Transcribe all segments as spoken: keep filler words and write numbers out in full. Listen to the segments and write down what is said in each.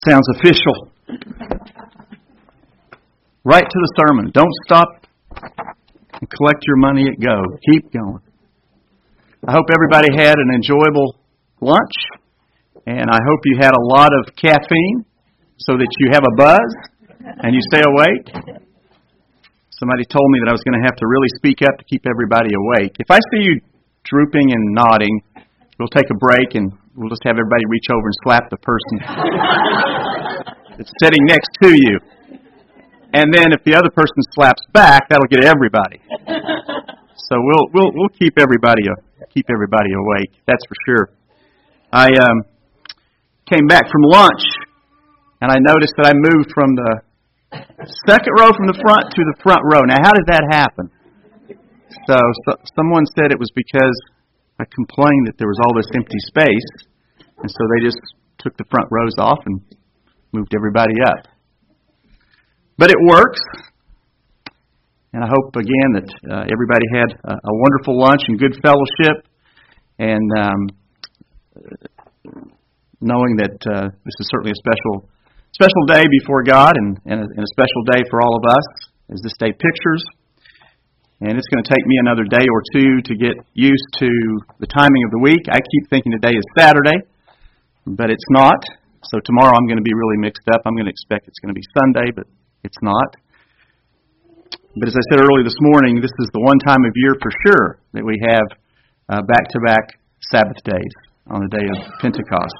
Sounds official. Right to the sermon. Don't stop and collect your money at go. Keep going. I hope everybody had an enjoyable lunch, and I hope you had a lot of caffeine so that you have a buzz and you stay awake. Somebody told me that I was going to have to really speak up to keep everybody awake. If I see you drooping and nodding, we'll take a break and we'll just have everybody reach over and slap the person that's sitting next to you. And then if the other person slaps back, that'll get everybody. So we'll we'll we'll keep everybody keep everybody awake. That's for sure. I um, came back from lunch and I noticed that I moved from the second row from the front to the front row. Now, how did that happen? So, so someone said it was because I complained that there was all this empty space, and so they just took the front rows off and moved everybody up. But it works, and I hope, again, that uh, everybody had a, a wonderful lunch and good fellowship, and um, knowing that uh, this is certainly a special special day before God and, and, a, and a special day for all of us, as this day pictures. And it's going to take me another day or two to get used to the timing of the week. I keep thinking today is Saturday, but it's not. So tomorrow I'm going to be really mixed up. I'm going to expect it's going to be Sunday, but it's not. But as I said earlier this morning, this is the one time of year for sure that we have uh, back-to-back Sabbath days on the day of Pentecost.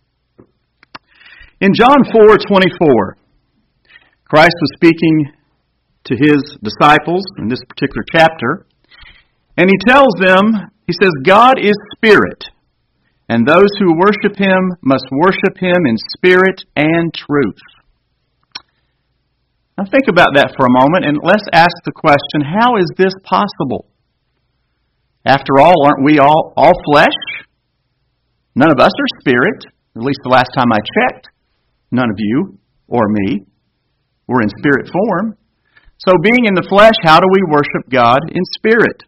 In John four twenty-four, Christ was speaking to His disciples in this particular chapter, and He tells them, He says, God is spirit, and those who worship Him must worship Him in spirit and truth. Now think about that for a moment, and let's ask the question, how is this possible? After all, aren't we all, all flesh? None of us are spirit, at least the last time I checked. None of you or me were in spirit form. So being in the flesh, how do we worship God in spirit?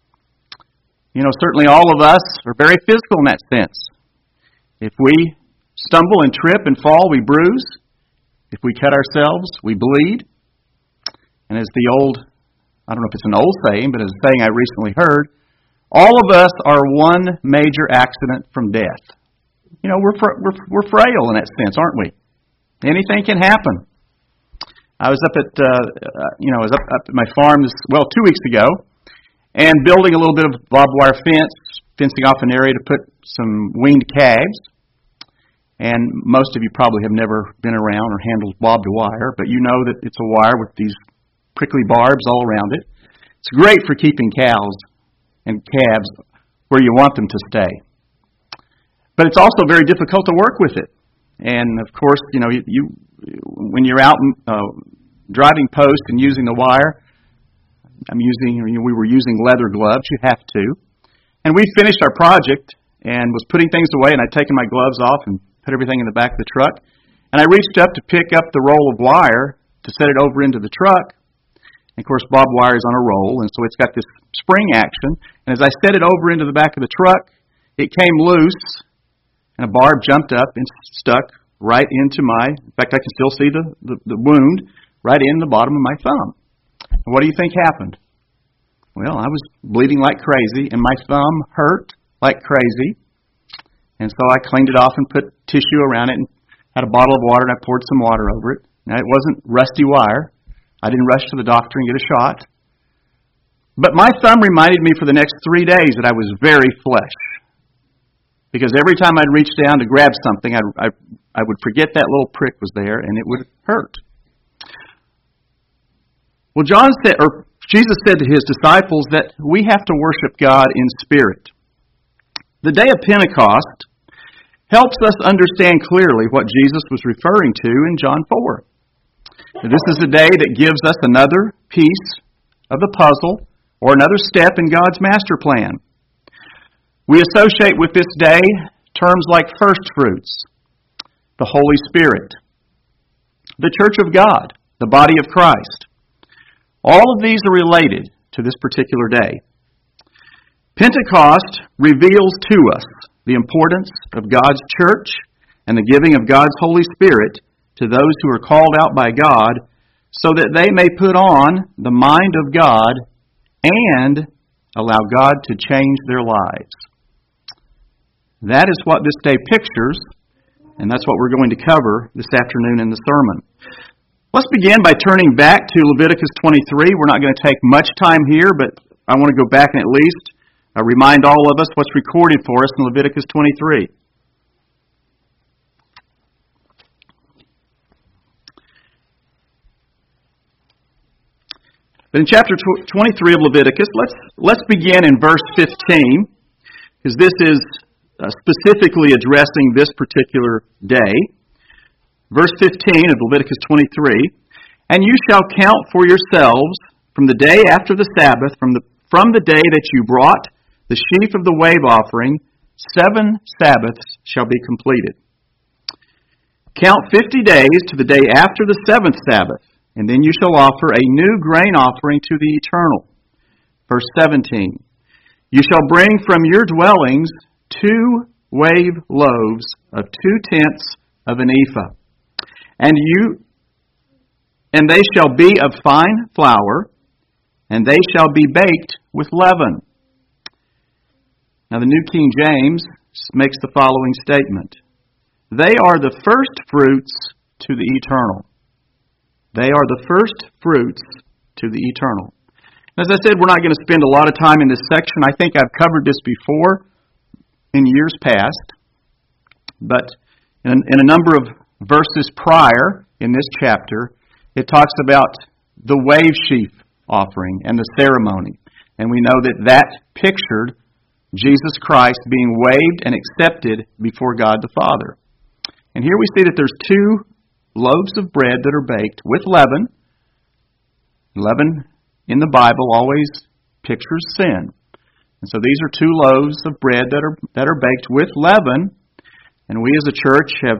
You know, certainly all of us are very physical in that sense. If we stumble and trip and fall, we bruise. If we cut ourselves, we bleed. And as the old, I don't know if it's an old saying, but as a saying I recently heard, all of us are one major accident from death. You know, we're we're we're frail in that sense, aren't we? Anything can happen. I was up at, uh, you know, I was up, up at my farm, this, well, two weeks ago, and building a little bit of barbed wire fence, fencing off an area to put some weaned calves. And most of you probably have never been around or handled barbed wire, but you know that it's a wire with these prickly barbs all around it. It's great for keeping cows and calves where you want them to stay. But it's also very difficult to work with it. And, of course, you know, you, you when you're out uh, driving post and using the wire, I'm using, you know, we were using leather gloves. You have to. And we finished our project and was putting things away, and I'd taken my gloves off and put everything in the back of the truck. And I reached up to pick up the roll of wire to set it over into the truck. And, of course, barbed wire is on a roll, and so it's got this spring action. And as I set it over into the back of the truck, it came loose. And a barb jumped up and stuck right into my, in fact, I can still see the, the, the wound right in the bottom of my thumb. And what do you think happened? Well, I was bleeding like crazy, and my thumb hurt like crazy. And so I cleaned it off and put tissue around it and had a bottle of water, and I poured some water over it. Now, it wasn't rusty wire. I didn't rush to the doctor and get a shot. But my thumb reminded me for the next three days that I was very flesh. Because every time I'd reach down to grab something, I'd, I, I would forget that little prick was there, and it would hurt. Well, John said, or Jesus said to His disciples that we have to worship God in spirit. The day of Pentecost helps us understand clearly what Jesus was referring to in John four. Now, this is the day that gives us another piece of the puzzle or another step in God's master plan. We associate with this day terms like first fruits, the Holy Spirit, the Church of God, the body of Christ. All of these are related to this particular day. Pentecost reveals to us the importance of God's church and the giving of God's Holy Spirit to those who are called out by God, so that they may put on the mind of God and allow God to change their lives. That is what this day pictures, and that's what we're going to cover this afternoon in the sermon. Let's begin by turning back to Leviticus twenty-three. We're not going to take much time here, but I want to go back and at least uh, remind all of us what's recorded for us in Leviticus twenty-three. But in chapter twenty-three of Leviticus, let's let's begin in verse fifteen, because this is uh, specifically addressing this particular day. Verse fifteen of Leviticus twenty-three, "And you shall count for yourselves from the day after the Sabbath, from the from the day that you brought the sheaf of the wave offering, seven Sabbaths shall be completed. Count fifty days to the day after the seventh Sabbath, and then you shall offer a new grain offering to the Eternal." Verse seventeen, "You shall bring from your dwellings two wave loaves of two tenths of an ephah, and you, and they shall be of fine flour, and they shall be baked with leaven." Now the New King James makes the following statement: "They are the first fruits to the Eternal." They are the first fruits to the Eternal. As I said, we're not going to spend a lot of time in this section. I think I've covered this before in years past. But in, in a number of verses prior in this chapter, it talks about the wave sheaf offering and the ceremony. And we know that that pictured Jesus Christ being waved and accepted before God the Father. And here we see that there's two loaves of bread that are baked with leaven. Leaven in the Bible always pictures sin. And so these are two loaves of bread that are that are baked with leaven. And we as a church have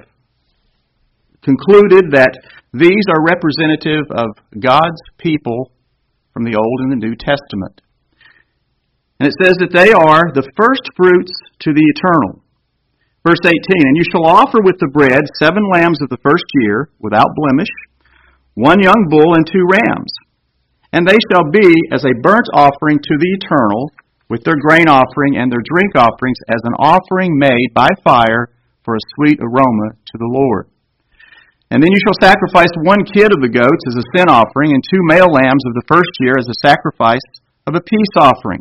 concluded that these are representative of God's people from the Old and the New Testament. And it says that they are the first fruits to the Eternal. Verse eighteen, "And you shall offer with the bread seven lambs of the first year, without blemish, one young bull and two rams. And they shall be as a burnt offering to the Eternal, with their grain offering and their drink offerings as an offering made by fire for a sweet aroma to the Lord. And then you shall sacrifice one kid of the goats as a sin offering, and two male lambs of the first year as a sacrifice of a peace offering."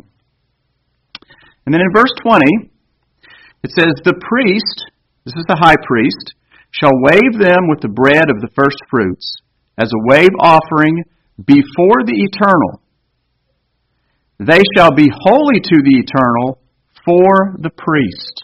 And then in verse twenty, it says, "The priest," this is the high priest, "shall wave them with the bread of the first fruits, as a wave offering before the Eternal. They shall be holy to the Eternal for the priest."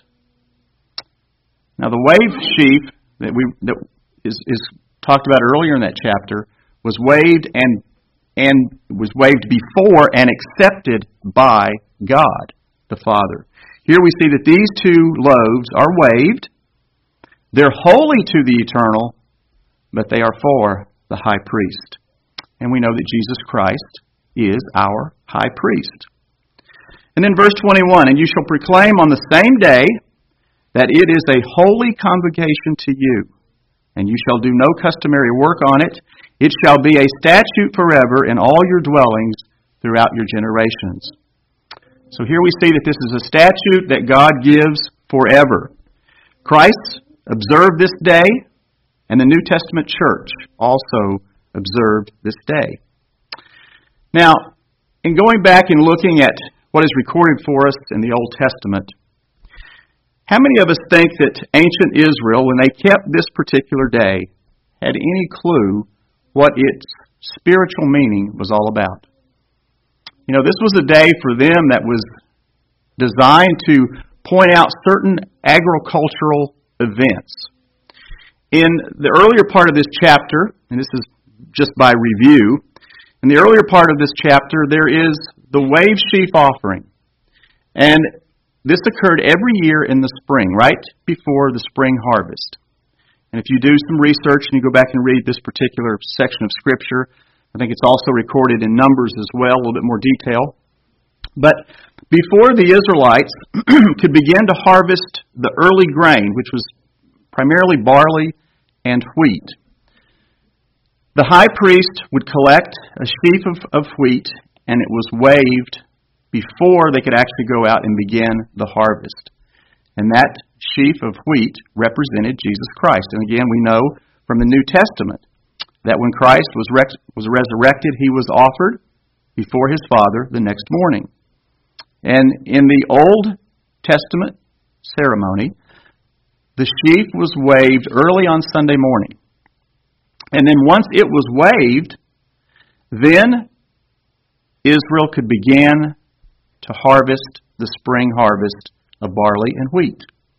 Now the wave sheaf that we that is, is talked about earlier in that chapter was waved and and was waved before and accepted by God the Father. Here we see that these two loaves are waved. They're holy to the Eternal, but they are for the high priest. And we know that Jesus Christ is our high priest. And then verse twenty-one, "And you shall proclaim on the same day that it is a holy convocation to you, and you shall do no customary work on it. It shall be a statute forever in all your dwellings throughout your generations." So here we see that this is a statute that God gives forever. Christ observed this day, and the New Testament church also observed this day. Now, in going back and looking at what is recorded for us in the Old Testament, how many of us think that ancient Israel, when they kept this particular day, had any clue what its spiritual meaning was all about? You know, this was a day for them that was designed to point out certain agricultural events. In the earlier part of this chapter, and this is just by review, in the earlier part of this chapter, there is the wave sheaf offering. And this occurred every year in the spring, right before the spring harvest. And if you do some research and you go back and read this particular section of Scripture, I think it's also recorded in Numbers as well, a little bit more detail. But before the Israelites could begin to harvest the early grain, which was primarily barley and wheat. The high priest would collect a sheaf of, of wheat, and it was waved before they could actually go out and begin the harvest. And that sheaf of wheat represented Jesus Christ. And again, we know from the New Testament that when Christ was rec- was resurrected, he was offered before his Father the next morning. And in the Old Testament ceremony, the sheaf was waved early on Sunday morning. And then once it was waved, then Israel could begin to harvest the spring harvest of barley and wheat.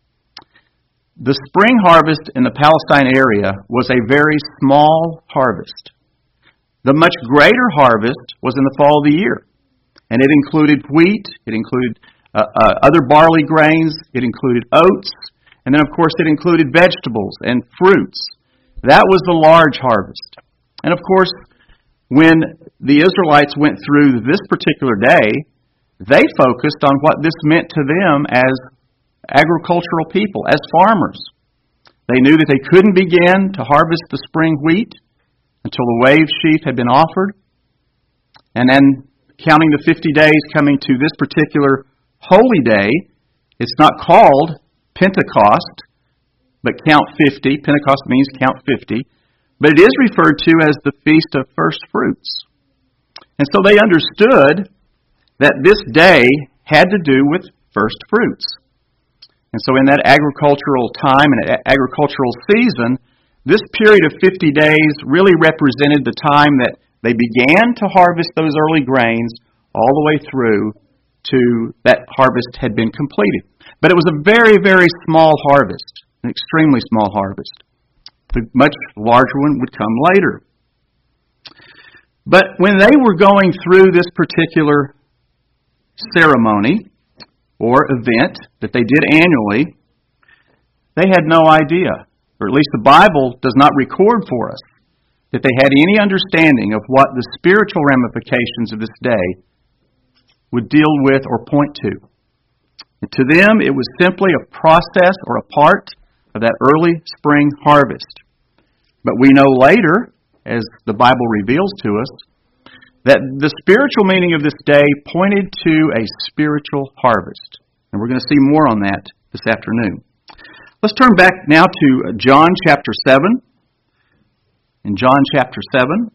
The spring harvest in the Palestine area was a very small harvest. The much greater harvest was in the fall of the year. And it included wheat, it included uh, uh, other barley grains, it included oats, and then of course it included vegetables and fruits. That was the large harvest. And of course, when the Israelites went through this particular day, they focused on what this meant to them as agricultural people, as farmers. They knew that they couldn't begin to harvest the spring wheat until the wave sheaf had been offered. And then counting the fifty days coming to this particular holy day, it's not called Pentecost, but count fifty. Pentecost means count fifty. But it is referred to as the Feast of First Fruits. And so they understood that this day had to do with first fruits. And so in that agricultural time and agricultural season, this period of fifty days really represented the time that they began to harvest those early grains all the way through to that harvest had been completed. But it was a very, very small harvest, an extremely small harvest. The much larger one would come later. But when they were going through this particular ceremony or event that they did annually, they had no idea, or at least the Bible does not record for us, that they had any understanding of what the spiritual ramifications of this day would deal with or point to. And to them, it was simply a process or a part of that early spring harvest. But we know later, as the Bible reveals to us, that the spiritual meaning of this day pointed to a spiritual harvest. And we're going to see more on that this afternoon. Let's turn back now to John chapter seven. In John chapter seven.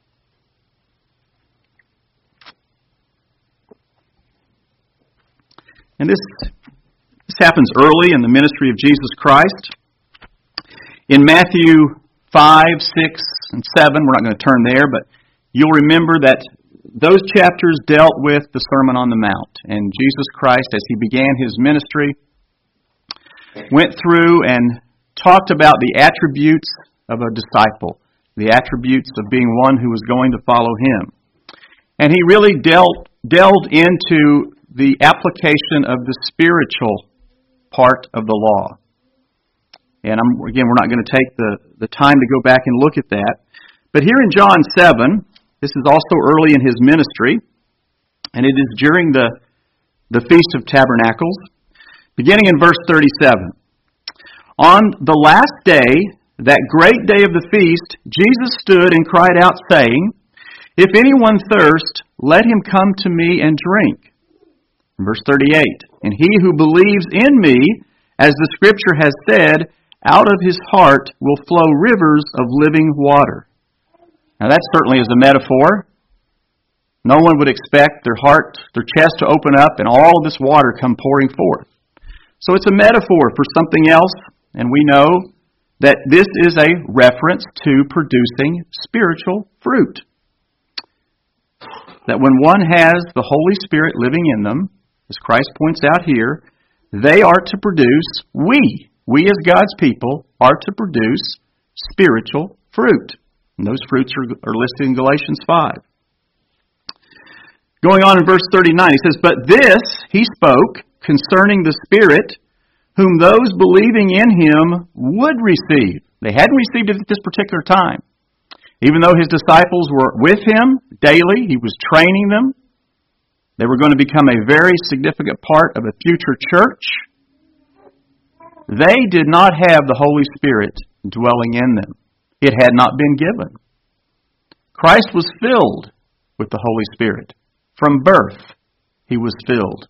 And this, this happens early in the ministry of Jesus Christ. In Matthew five, six, and seven, we're not going to turn there, but you'll remember that those chapters dealt with the Sermon on the Mount. And Jesus Christ, as he began his ministry, went through and talked about the attributes of a disciple, the attributes of being one who was going to follow him. And he really dealt, delved into the application of the spiritual part of the law. And I'm, again, we're not going to take the, the time to go back and look at that. But here in John seven, this is also early in his ministry, and it is during the, the Feast of Tabernacles, beginning in verse thirty-seven. On the last day, that great day of the feast, Jesus stood and cried out, saying, "If anyone thirst, let him come to me and drink." In verse thirty-eight, "And he who believes in me, as the Scripture has said, out of his heart will flow rivers of living water." Now that certainly is a metaphor. No one would expect their heart, their chest to open up and all of this water come pouring forth. So it's a metaphor for something else, and we know that this is a reference to producing spiritual fruit. That when one has the Holy Spirit living in them, as Christ points out here, they are to produce, we, we as God's people, are to produce spiritual fruit. And those fruits are, are listed in Galatians five. Going on in verse thirty-nine, he says, "But this he spoke concerning the Spirit, whom those believing in him would receive." They hadn't received it at this particular time. Even though his disciples were with him daily, he was training them. They were going to become a very significant part of a future church. They did not have the Holy Spirit dwelling in them. It had not been given. Christ was filled with the Holy Spirit. From birth, he was filled.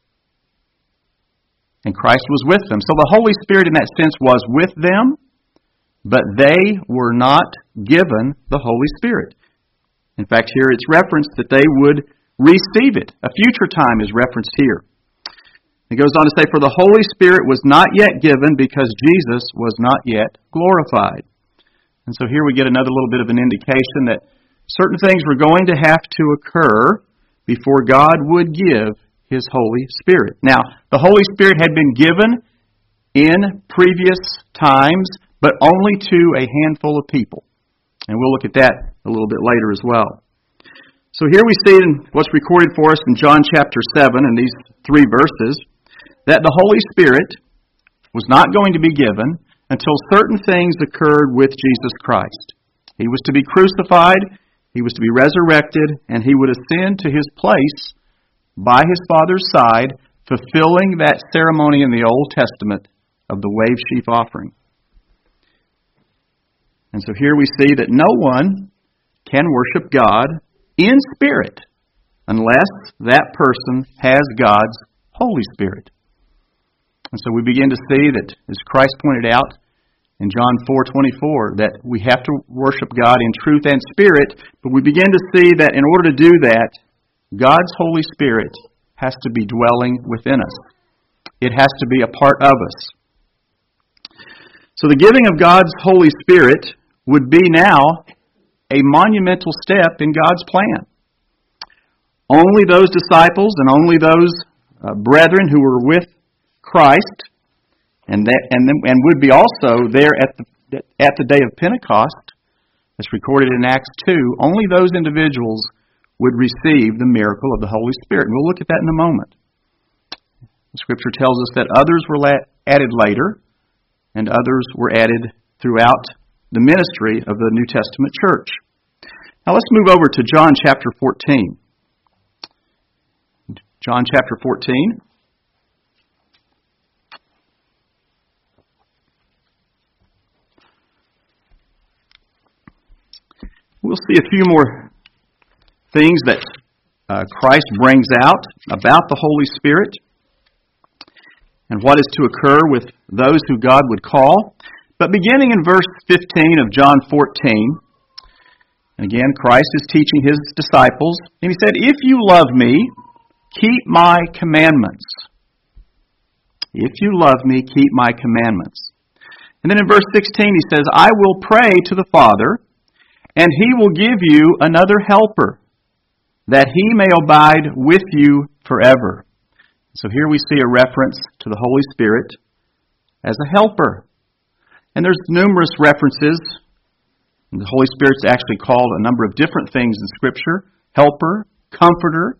And Christ was with them. So the Holy Spirit in that sense was with them, but they were not given the Holy Spirit. In fact, here it's referenced that they would receive it. A future time is referenced here. It goes on to say, for the Holy Spirit was not yet given because Jesus was not yet glorified. And so here we get another little bit of an indication that certain things were going to have to occur before God would give His Holy Spirit. Now, the Holy Spirit had been given in previous times, but only to a handful of people. And we'll look at that a little bit later as well. So here we see in what's recorded for us in John chapter seven, in these three verses, that the Holy Spirit was not going to be given until certain things occurred with Jesus Christ. He was to be crucified, He was to be resurrected, and He would ascend to His place by His Father's side, fulfilling that ceremony in the Old Testament of the wave sheaf offering. And so here we see that no one can worship God in spirit unless that person has God's Holy Spirit. And so we begin to see that, as Christ pointed out in John four twenty-four, that we have to worship God in truth and spirit, but we begin to see that in order to do that, God's Holy Spirit has to be dwelling within us. It has to be a part of us. So the giving of God's Holy Spirit would be now a monumental step in God's plan. Only those disciples and only those uh, brethren who were with Christ and that and then, and would be also there at the at the day of Pentecost, as recorded in Acts two, only those individuals would receive the miracle of the Holy Spirit. And we'll look at that in a moment. The Scripture tells us that others were la- added later, and others were added throughout the ministry of the New Testament church. Now let's move over to John chapter fourteen. John chapter fourteen. We'll see a few more things that uh, Christ brings out about the Holy Spirit and what is to occur with those who God would call. But beginning in verse fifteen of John fourteen, and again, Christ is teaching His disciples, and He said, if you love me, keep my commandments. If you love me, keep my commandments. And then in verse sixteen, He says, I will pray to the Father, and He will give you another helper, that He may abide with you forever. So here we see a reference to the Holy Spirit as a helper. And there's numerous references. The Holy Spirit's actually called a number of different things in Scripture. Helper, comforter.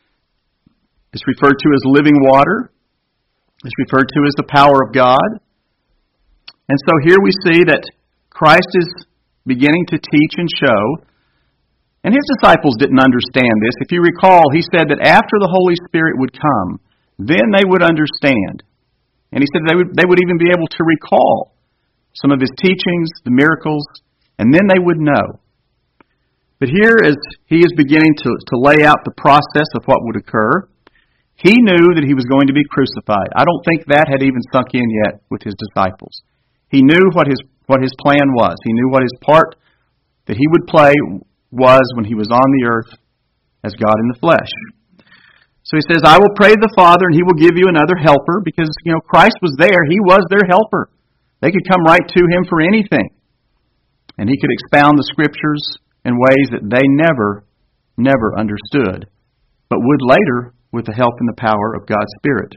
It's referred to as living water. It's referred to as the power of God. And so here we see that Christ is beginning to teach and show. And His disciples didn't understand this. If you recall, He said that after the Holy Spirit would come, then they would understand. And He said they would, they would even be able to recall some of His teachings, the miracles, and then they would know. But here, as He is beginning to, to lay out the process of what would occur, He knew that He was going to be crucified. I don't think that had even sunk in yet with His disciples. He knew what His what His plan was. He knew what His part that He would play was when He was on the earth as God in the flesh. So He says, I will pray to the Father, and He will give you another helper, because, you know, Christ was there. He was their helper. They could come right to Him for anything. And He could expound the Scriptures in ways that they never, never understood, but would later with the help and the power of God's Spirit.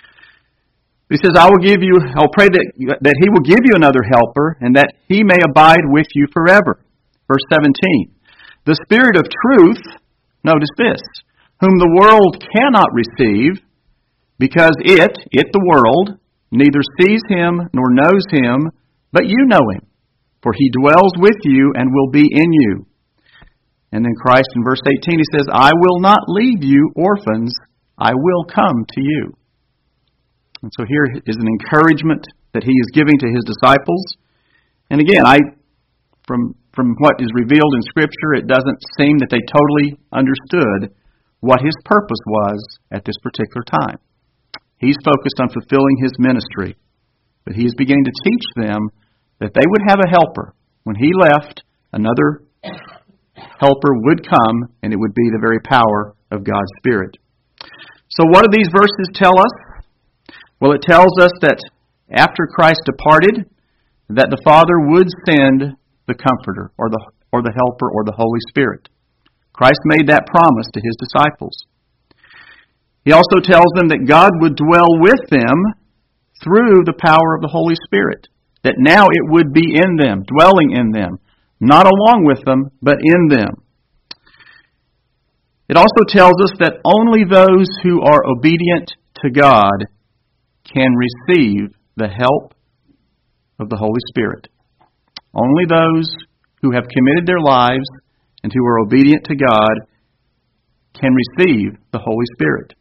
He says, I will give you, I'll pray that, that He will give you another helper, and that He may abide with you forever. Verse seventeen. The Spirit of truth, notice this, whom the world cannot receive, because it, it the world, neither sees Him nor knows Him, but you know Him, for He dwells with you and will be in you. And then Christ in verse eighteen, He says, I will not leave you orphans, I will come to you. And so here is an encouragement that He is giving to His disciples. And again, I, from from what is revealed in Scripture, it doesn't seem that they totally understood what His purpose was at this particular time. He's focused on fulfilling His ministry, but He is beginning to teach them that they would have a helper. When He left, another helper would come, and it would be the very power of God's Spirit. So what do these verses tell us? Well, it tells us that after Christ departed, that the Father would send the Comforter, or the or the Helper, or the Holy Spirit. Christ made that promise to His disciples. He also tells them that God would dwell with them through the power of the Holy Spirit. That now it would be in them, dwelling in them, not along with them, but in them. It also tells us that only those who are obedient to God can receive the help of the Holy Spirit. Only those who have committed their lives and who are obedient to God can receive the Holy Spirit.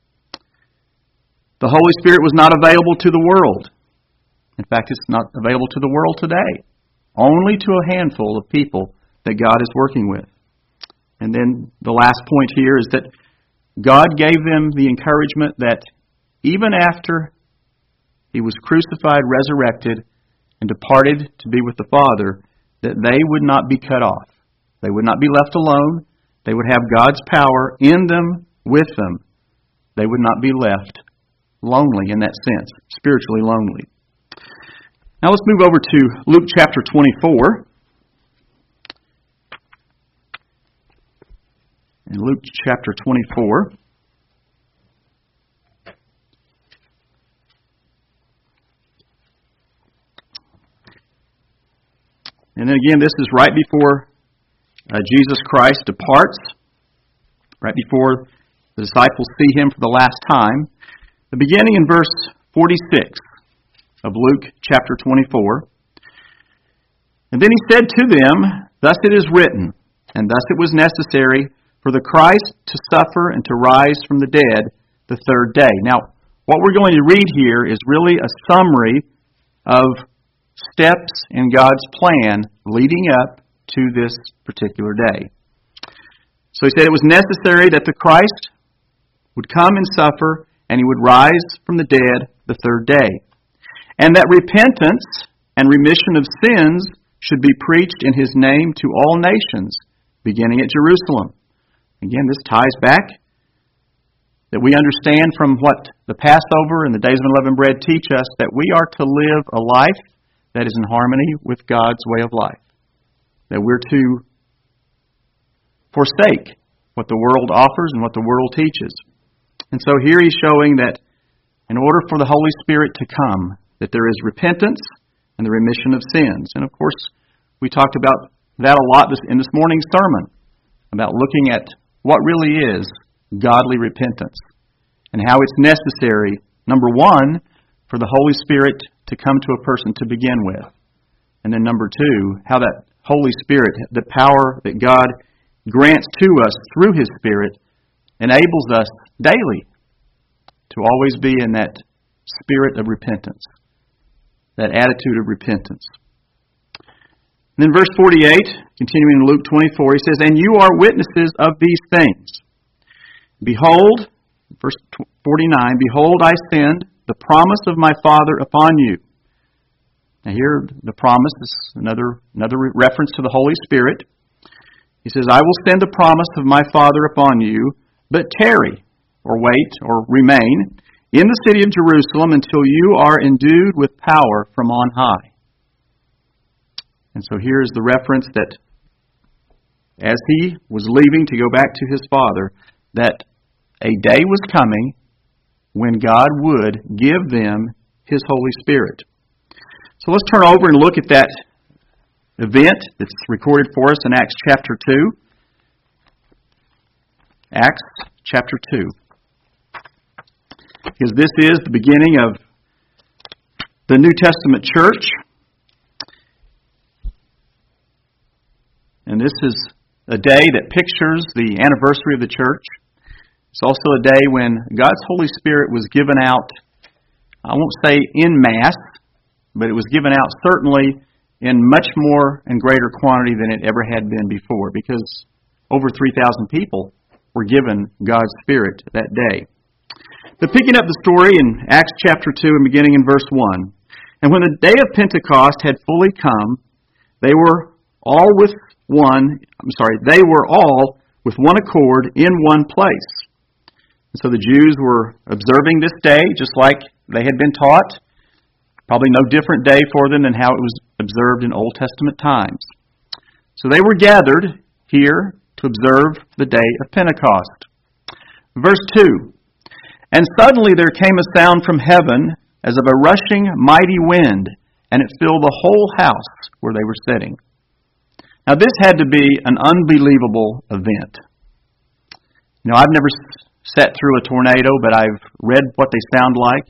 The Holy Spirit was not available to the world. In fact, it's not available to the world today. Only to a handful of people that God is working with. And then the last point here is that God gave them the encouragement that even after He was crucified, resurrected, and departed to be with the Father, that they would not be cut off. They would not be left alone. They would have God's power in them, with them. They would not be left lonely in that sense, spiritually lonely. Now let's move over to Luke chapter twenty-four. In Luke chapter twenty-four. And then again, this is right before uh, Jesus Christ departs, right before the disciples see Him for the last time. The beginning in verse forty-six of Luke chapter twenty-four. And then He said to them, "Thus it is written, and thus it was necessary for the Christ to suffer and to rise from the dead the third day." Now, what we're going to read here is really a summary of steps in God's plan leading up to this particular day. So He said it was necessary that the Christ would come and suffer, and He would rise from the dead the third day. And that repentance and remission of sins should be preached in His name to all nations, beginning at Jerusalem. Again, this ties back that we understand from what the Passover and the Days of Unleavened Bread teach us, that we are to live a life that is in harmony with God's way of life. That we're to forsake what the world offers and what the world teaches. And so here He's showing that in order for the Holy Spirit to come, that there is repentance and the remission of sins. And of course, we talked about that a lot in this morning's sermon, about looking at what really is godly repentance and how it's necessary, number one, for the Holy Spirit to come to a person to begin with. And then number two, how that Holy Spirit, the power that God grants to us through His Spirit, enables us daily to always be in that spirit of repentance, that attitude of repentance. And then verse forty-eight, continuing in Luke twenty-four, He says, "And you are witnesses of these things. Behold," verse forty-nine, "Behold, I send the promise of my Father upon you." Now here, the promise is another, another reference to the Holy Spirit. He says, "I will send the promise of my Father upon you, but tarry," or wait, or remain, "in the city of Jerusalem until you are endued with power from on high." And so here is the reference that as He was leaving to go back to His Father, that a day was coming when God would give them His Holy Spirit. So let's turn over and look at that event that's recorded for us in Acts chapter two. Acts chapter two. Because this is the beginning of the New Testament church. And this is a day that pictures the anniversary of the church. It's also a day when God's Holy Spirit was given out, I won't say en masse, but it was given out certainly in much more and greater quantity than it ever had been before, because over three thousand people were given God's Spirit that day. But picking up the story in Acts chapter two and beginning in verse one, and when the day of Pentecost had fully come, they were all with one, I'm sorry, they were all with one accord in one place. And so the Jews were observing this day just like they had been taught. Probably no different day for them than how it was observed in Old Testament times. So they were gathered here to observe the day of Pentecost. Verse two, and suddenly there came a sound from heaven as of a rushing mighty wind, and it filled the whole house where they were sitting. Now this had to be an unbelievable event. You know, I've never sat through a tornado, but I've read what they sound like.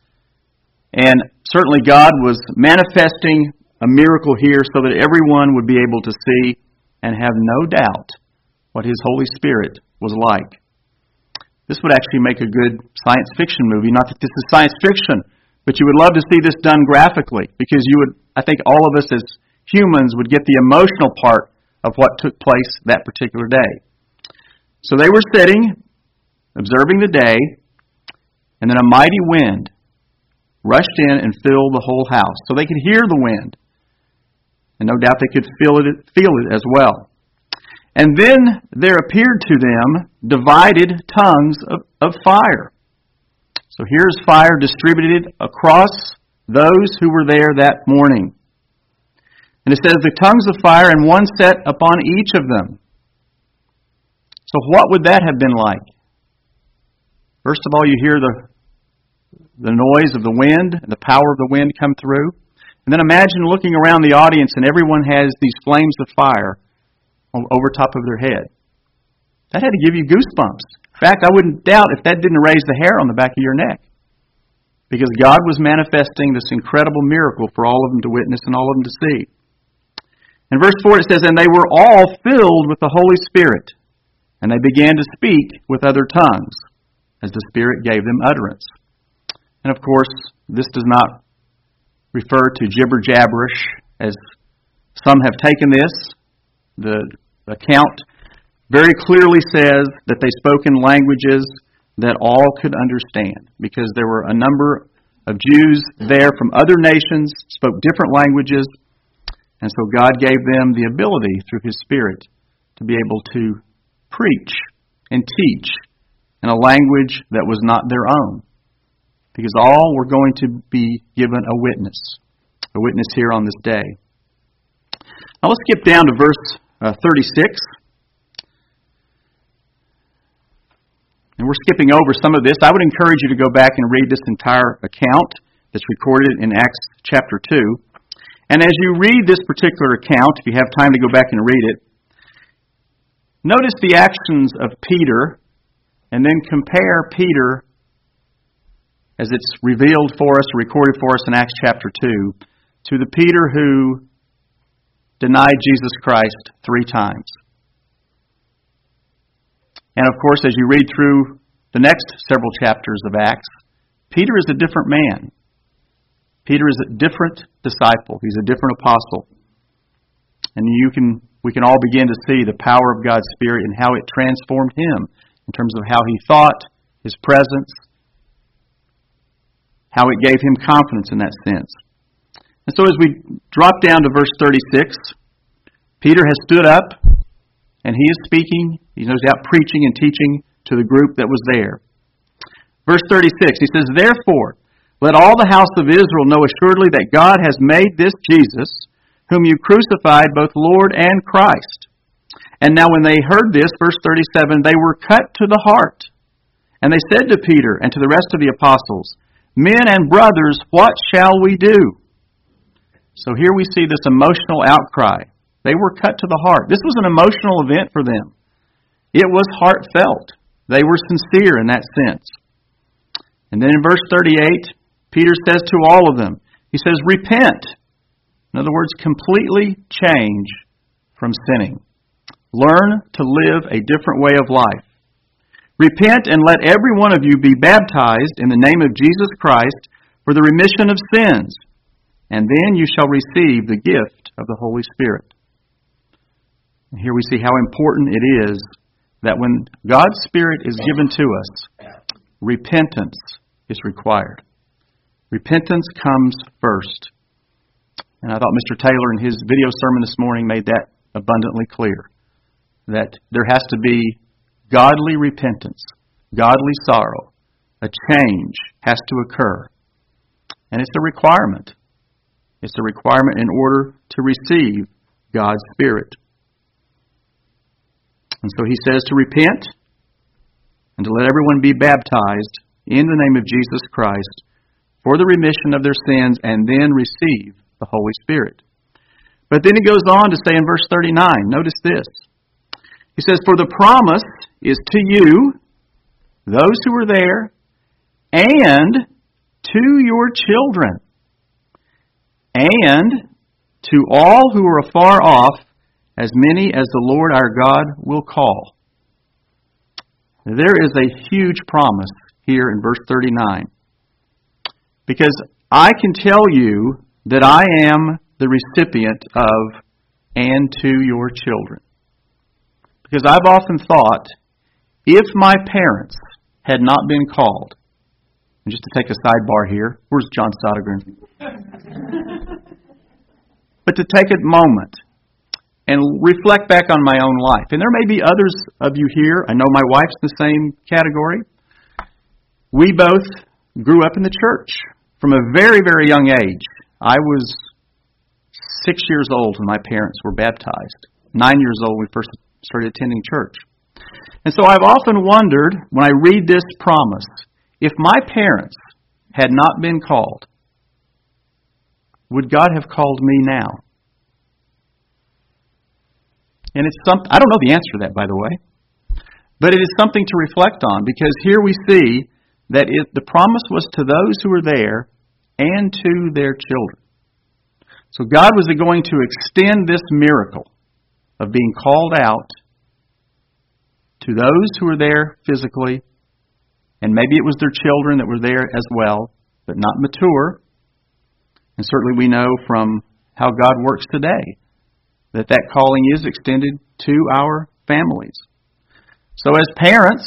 And certainly God was manifesting a miracle here so that everyone would be able to see and have no doubt what His Holy Spirit was like. This would actually make a good science fiction movie. Not that this is science fiction, but you would love to see this done graphically, because you would, I think all of us as humans would get the emotional part of what took place that particular day. So they were sitting, observing the day, and then a mighty wind rushed in and filled the whole house. So they could hear the wind. And no doubt they could feel it, feel it as well. And then there appeared to them divided tongues of, of fire. So here's fire distributed across those who were there that morning. And it says, the tongues of fire, and one set upon each of them. So what would that have been like? First of all, you hear the the noise of the wind, the power of the wind come through. And then imagine looking around the audience and everyone has these flames of fire over top of their head. That had to give you goosebumps. In fact, I wouldn't doubt if that didn't raise the hair on the back of your neck. Because God was manifesting this incredible miracle for all of them to witness and all of them to see. In verse four it says, and they were all filled with the Holy Spirit, and they began to speak with other tongues, as the Spirit gave them utterance. And of course, this does not refer to gibber-jabberish, as some have taken this. The account very clearly says that they spoke in languages that all could understand, because there were a number of Jews there from other nations, spoke different languages, and so God gave them the ability through His Spirit to be able to preach and teach in a language that was not their own. Because all were going to be given a witness, a witness here on this day. Now let's skip down to verse uh, thirty-six. And we're skipping over some of this. I would encourage you to go back and read this entire account that's recorded in Acts chapter two. And as you read this particular account, if you have time to go back and read it, notice the actions of Peter, and then compare Peter, as it's revealed for us, recorded for us in Acts chapter two, to the Peter who denied Jesus Christ three times. And of course, as you read through the next several chapters of Acts, Peter is a different man. Peter is a different disciple. He's a different apostle. And you can, we can all begin to see the power of God's Spirit and how it transformed him in terms of how he thought, his presence, how it gave him confidence in that sense. And so as we drop down to verse thirty-six, Peter has stood up and he is speaking. He's no doubt preaching and teaching to the group that was there. Verse thirty-six, he says, "Therefore, let all the house of Israel know assuredly that God has made this Jesus, whom you crucified, both Lord and Christ." And now when they heard this, verse thirty-seven, they were cut to the heart. And they said to Peter and to the rest of the apostles, "Men and brothers, what shall we do?" So here we see this emotional outcry. They were cut to the heart. This was an emotional event for them. It was heartfelt. They were sincere in that sense. And then in verse thirty-eight, Peter says to all of them, he says, "Repent." In other words, completely change from sinning. Learn to live a different way of life. "Repent and let every one of you be baptized in the name of Jesus Christ for the remission of sins, and then you shall receive the gift of the Holy Spirit. And here we see how important it is that when God's Spirit is given to us, repentance is required. Repentance comes first. And I thought Mister Taylor in his video sermon this morning made that abundantly clear. That there has to be godly repentance, godly sorrow. A change has to occur. And it's a requirement. It's a requirement in order to receive God's Spirit. And so he says to repent and to let everyone be baptized in the name of Jesus Christ for the remission of their sins and then receive the Holy Spirit. But then he goes on to say in verse thirty-nine, notice this. He says, for the promise is to you, those who are there, and to your children, and to all who are afar off, as many as the Lord our God will call. There is a huge promise here in verse thirty-nine. Because I can tell you that I am the recipient of and to your children. Because I've often thought, if my parents had not been called, and just to take a sidebar here, where's John Sodergren? But to take a moment and reflect back on my own life. And there may be others of you here. I know my wife's in the same category. We both grew up in the church from a very, very young age. I was six years old when my parents were baptized. Nine years old when we first started attending church. And so I've often wondered, when I read this promise, if my parents had not been called, would God have called me now? And it's something, I don't know the answer to that, by the way. But it is something to reflect on, because here we see that it, the promise was to those who were there and to their children. So God was going to extend this miracle of being called out to those who were there physically, and maybe it was their children that were there as well, but not mature. And certainly we know from how God works today that that calling is extended to our families. So as parents,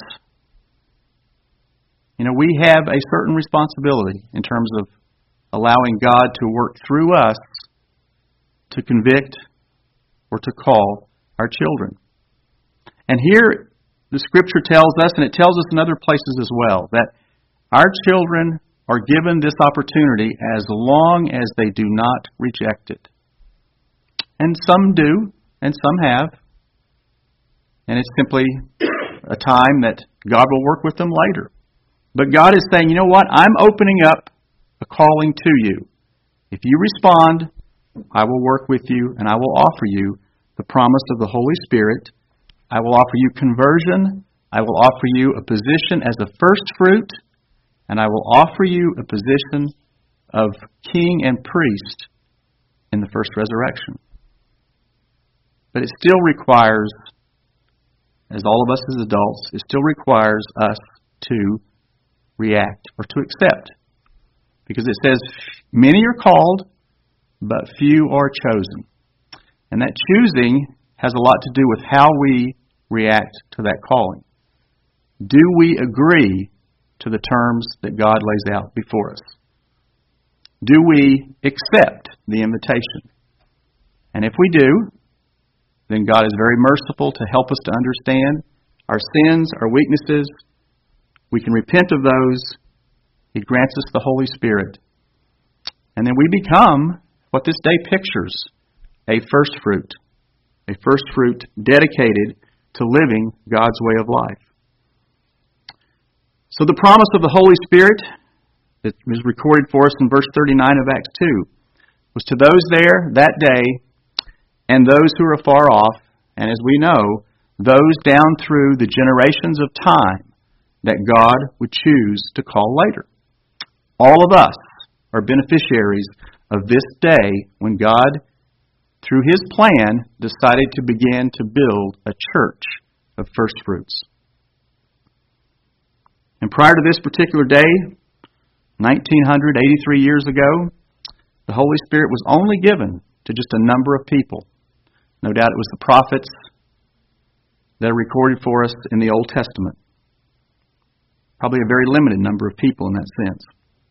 you know, we have a certain responsibility in terms of allowing God to work through us to convict or to call our children. And here the Scripture tells us, and it tells us in other places as well, that our children are given this opportunity as long as they do not reject it. And some do, and some have. And it's simply a time that God will work with them later. But God is saying, you know what? I'm opening up a calling to you. If you respond, I will work with you, and I will offer you the promise of the Holy Spirit. I will offer you conversion. I will offer you a position as a first fruit, and I will offer you a position of king and priest in the first resurrection. But it still requires, as all of us as adults, it still requires us to react or to accept. Because it says, many are called, but few are chosen. And that choosing has a lot to do with how we react to that calling. Do we agree to the terms that God lays out before us? Do we accept the invitation? And if we do, then God is very merciful to help us to understand our sins, our weaknesses. We can repent of those. He grants us the Holy Spirit. And then we become what this day pictures, a first fruit. A first fruit dedicated to living God's way of life. So the promise of the Holy Spirit that was recorded for us in verse thirty-nine of Acts two was to those there that day and those who are afar off, and as we know, those down through the generations of time that God would choose to call later. All of us are beneficiaries of this day when God, through His plan, decided to begin to build a church of first fruits. And prior to this particular day, nineteen eighty-three years ago, the Holy Spirit was only given to just a number of people. No doubt it was the prophets that are recorded for us in the Old Testament. Probably a very limited number of people in that sense.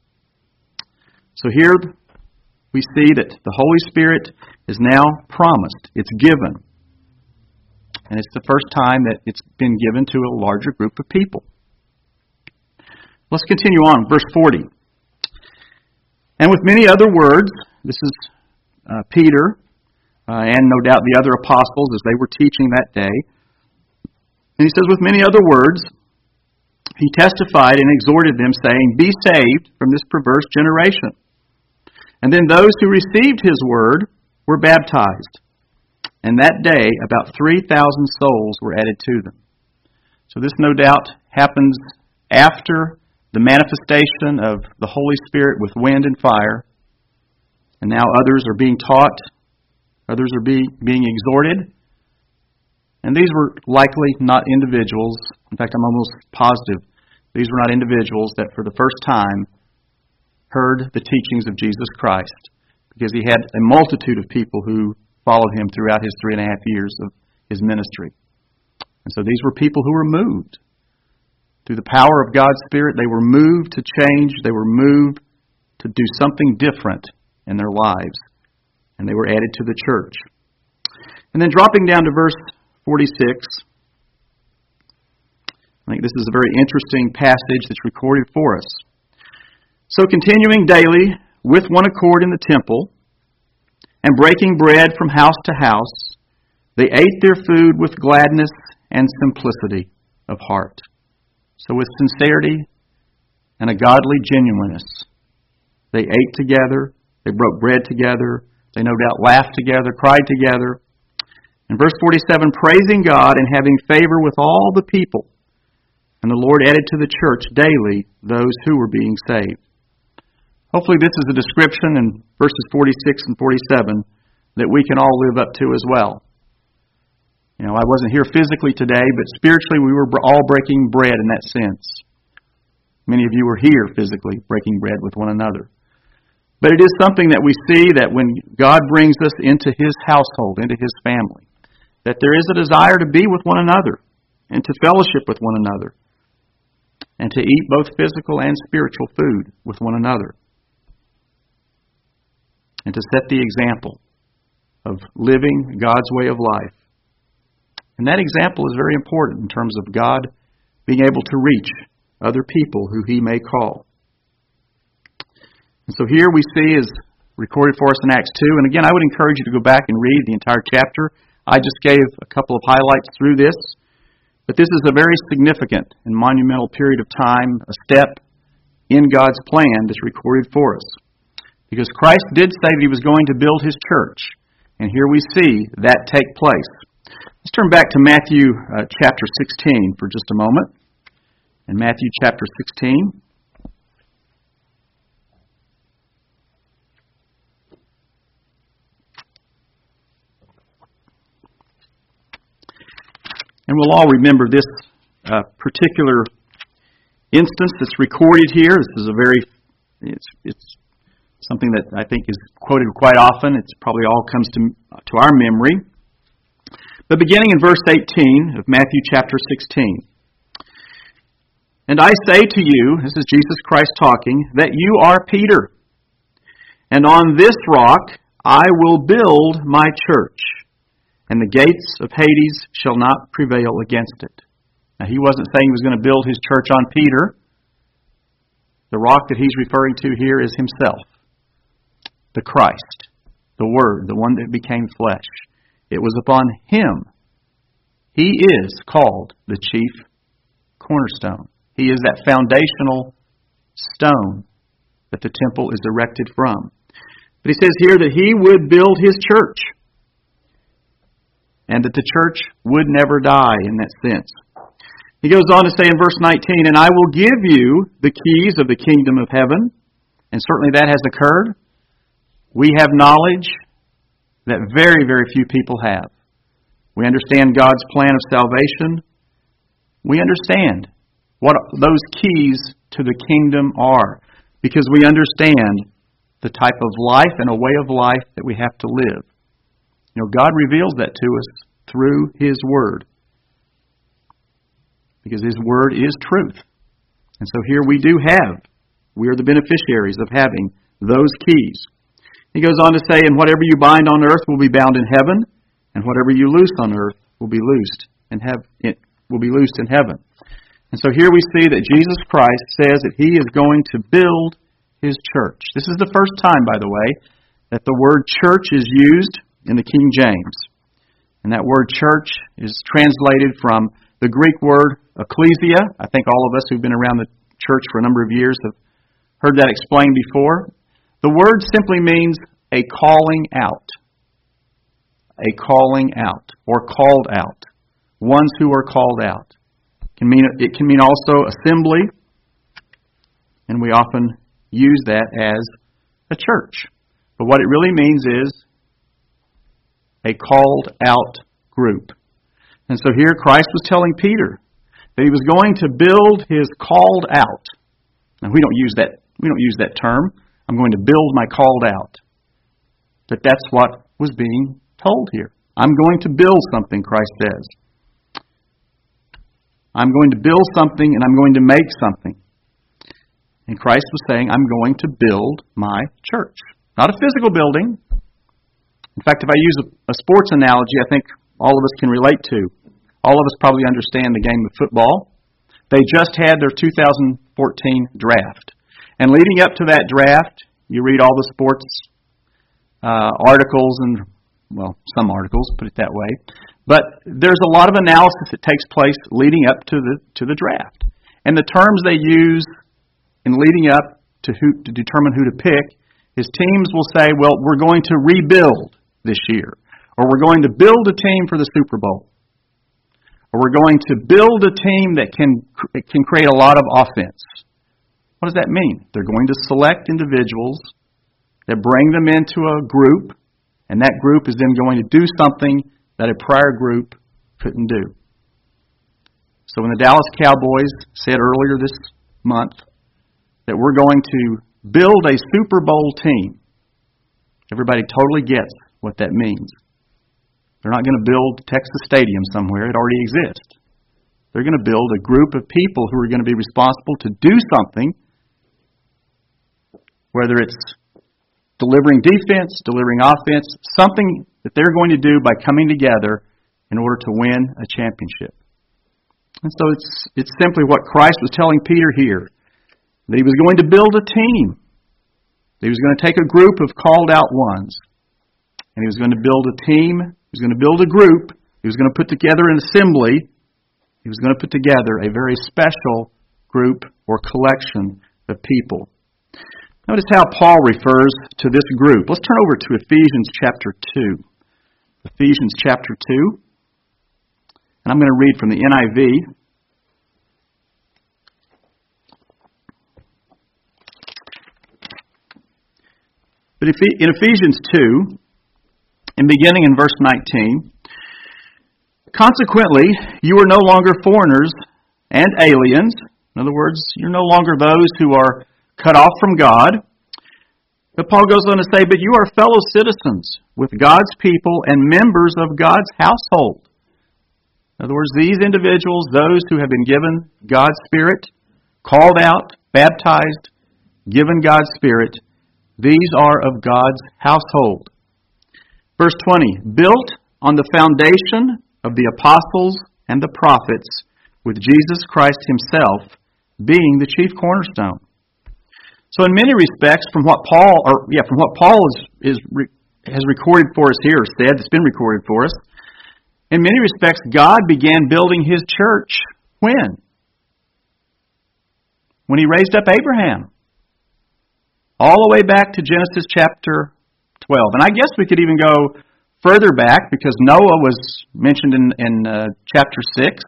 So here we see that the Holy Spirit is now promised. It's given. And it's the first time that it's been given to a larger group of people. Let's continue on, verse forty. And with many other words, this is uh, Peter uh, and no doubt the other apostles as they were teaching that day. And he says, with many other words, he testified and exhorted them, saying, be saved from this perverse generation. And then those who received his word were baptized. And that day, about three thousand souls were added to them. So this no doubt happens after the manifestation of the Holy Spirit with wind and fire. And now others are being taught. Others are be, being exhorted. And these were likely not individuals. In fact, I'm almost positive these were not individuals that for the first time heard the teachings of Jesus Christ, because he had a multitude of people who followed him throughout his three and a half years of his ministry. And so these were people who were moved. Through the power of God's Spirit, they were moved to change. They were moved to do something different in their lives. And they were added to the church. And then dropping down to verse forty-six, I think this is a very interesting passage that's recorded for us. So continuing daily with one accord in the temple, and breaking bread from house to house, they ate their food with gladness and simplicity of heart. So with sincerity and a godly genuineness, they ate together, they broke bread together, they no doubt laughed together, cried together. In verse forty-seven, praising God and having favor with all the people. And the Lord added to the church daily those who were being saved. Hopefully this is a description in verses forty-six and forty-seven that we can all live up to as well. You know, I wasn't here physically today, but spiritually we were all breaking bread in that sense. Many of you were here physically breaking bread with one another. But it is something that we see that when God brings us into His household, into His family, that there is a desire to be with one another and to fellowship with one another and to eat both physical and spiritual food with one another and to set the example of living God's way of life. And that example is very important in terms of God being able to reach other people who He may call. And so here we see is recorded for us in Acts two. And again, I would encourage you to go back and read the entire chapter. I just gave a couple of highlights through this. But this is a very significant and monumental period of time, a step in God's plan that's recorded for us. Because Christ did say that He was going to build His church. And here we see that take place. Let's turn back to Matthew uh, chapter sixteen for just a moment. In Matthew chapter sixteen. And we'll all remember this uh, particular instance that's recorded here. This is a very, it's, it's something that I think is quoted quite often. It's probably all comes to, to our memory. But beginning in verse eighteen of Matthew chapter sixteen. And I say to you, this is Jesus Christ talking, that you are Peter. And on this rock I will build my church. And the gates of Hades shall not prevail against it. Now, he wasn't saying he was going to build his church on Peter. The rock that he's referring to here is himself. The Christ. The Word. The one that became flesh. It was upon Him. He is called the chief cornerstone. He is that foundational stone that the temple is erected from. But he says here that He would build His church. And that the church would never die in that sense. He goes on to say in verse nineteen, and I will give you the keys of the kingdom of heaven. And certainly that has occurred. We have knowledge that very, very few people have. We understand God's plan of salvation. We understand what those keys to the kingdom are. Because we understand the type of life and a way of life that we have to live. You know, God reveals that to us through His Word, because His Word is truth. And so here we do have, we are the beneficiaries of having those keys. He goes on to say, and whatever you bind on earth will be bound in heaven, and whatever you loose on earth will be loosed in heaven. It will be loosed in heaven. And so here we see that Jesus Christ says that He is going to build His church. This is the first time, by the way, that the word church is used in the King James. And that word church is translated from the Greek word ecclesia. I think all of us who've been around the church for a number of years have heard that explained before. The word simply means a calling out. A calling out, or called out. Ones who are called out. It can mean, it can mean also assembly, and we often use that as a church. But what it really means is a called out group. And so here Christ was telling Peter that He was going to build His called out. Now we don't use that we don't use that term. I'm going to build my called out. But that's what was being told here. I'm going to build something, Christ says. I'm going to build something and I'm going to make something. And Christ was saying, I'm going to build my church. Not a physical building. In fact, if I use a, a sports analogy, I think all of us can relate to. All of us probably understand the game of football. They just had their two thousand fourteen draft. And leading up to that draft, you read all the sports uh, articles and, well, some articles, put it that way. But there's a lot of analysis that takes place leading up to the to the draft. And the terms they use in leading up to who to determine who to pick is teams will say, well, we're going to rebuild this year. Or we're going to build a team for the Super Bowl. Or we're going to build a team that can can create a lot of offense. What does that mean? They're going to select individuals that bring them into a group, and that group is then going to do something that a prior group couldn't do. So when the Dallas Cowboys said earlier this month that we're going to build a Super Bowl team, everybody totally gets what that means. They're not going to build Texas Stadium somewhere. It already exists. They're going to build a group of people who are going to be responsible to do something, whether it's delivering defense, delivering offense, something that they're going to do by coming together in order to win a championship. And so it's it's simply what Christ was telling Peter here, that He was going to build a team. That He was going to take a group of called out ones, and He was going to build a team. He was going to build a group. He was going to put together an assembly. He was going to put together a very special group or collection of people. Notice how Paul refers to this group. Let's turn over to Ephesians chapter two. Ephesians chapter two. And I'm going to read from the N I V. But in Ephesians two, and beginning in verse nineteen, consequently, you are no longer foreigners and aliens. In other words, you're no longer those who are cut off from God. But Paul goes on to say, but you are fellow citizens with God's people and members of God's household. In other words, these individuals, those who have been given God's Spirit, called out, baptized, given God's Spirit, these are of God's household. Verse twenty, built on the foundation of the apostles and the prophets, with Jesus Christ Himself being the chief cornerstone. So in many respects, from what Paul, or yeah, from what Paul is, is has recorded for us here, said, it's been recorded for us, in many respects, God began building His church when? When He raised up Abraham. All the way back to Genesis chapter twelve. And I guess we could even go further back, because Noah was mentioned in, in uh, chapter six.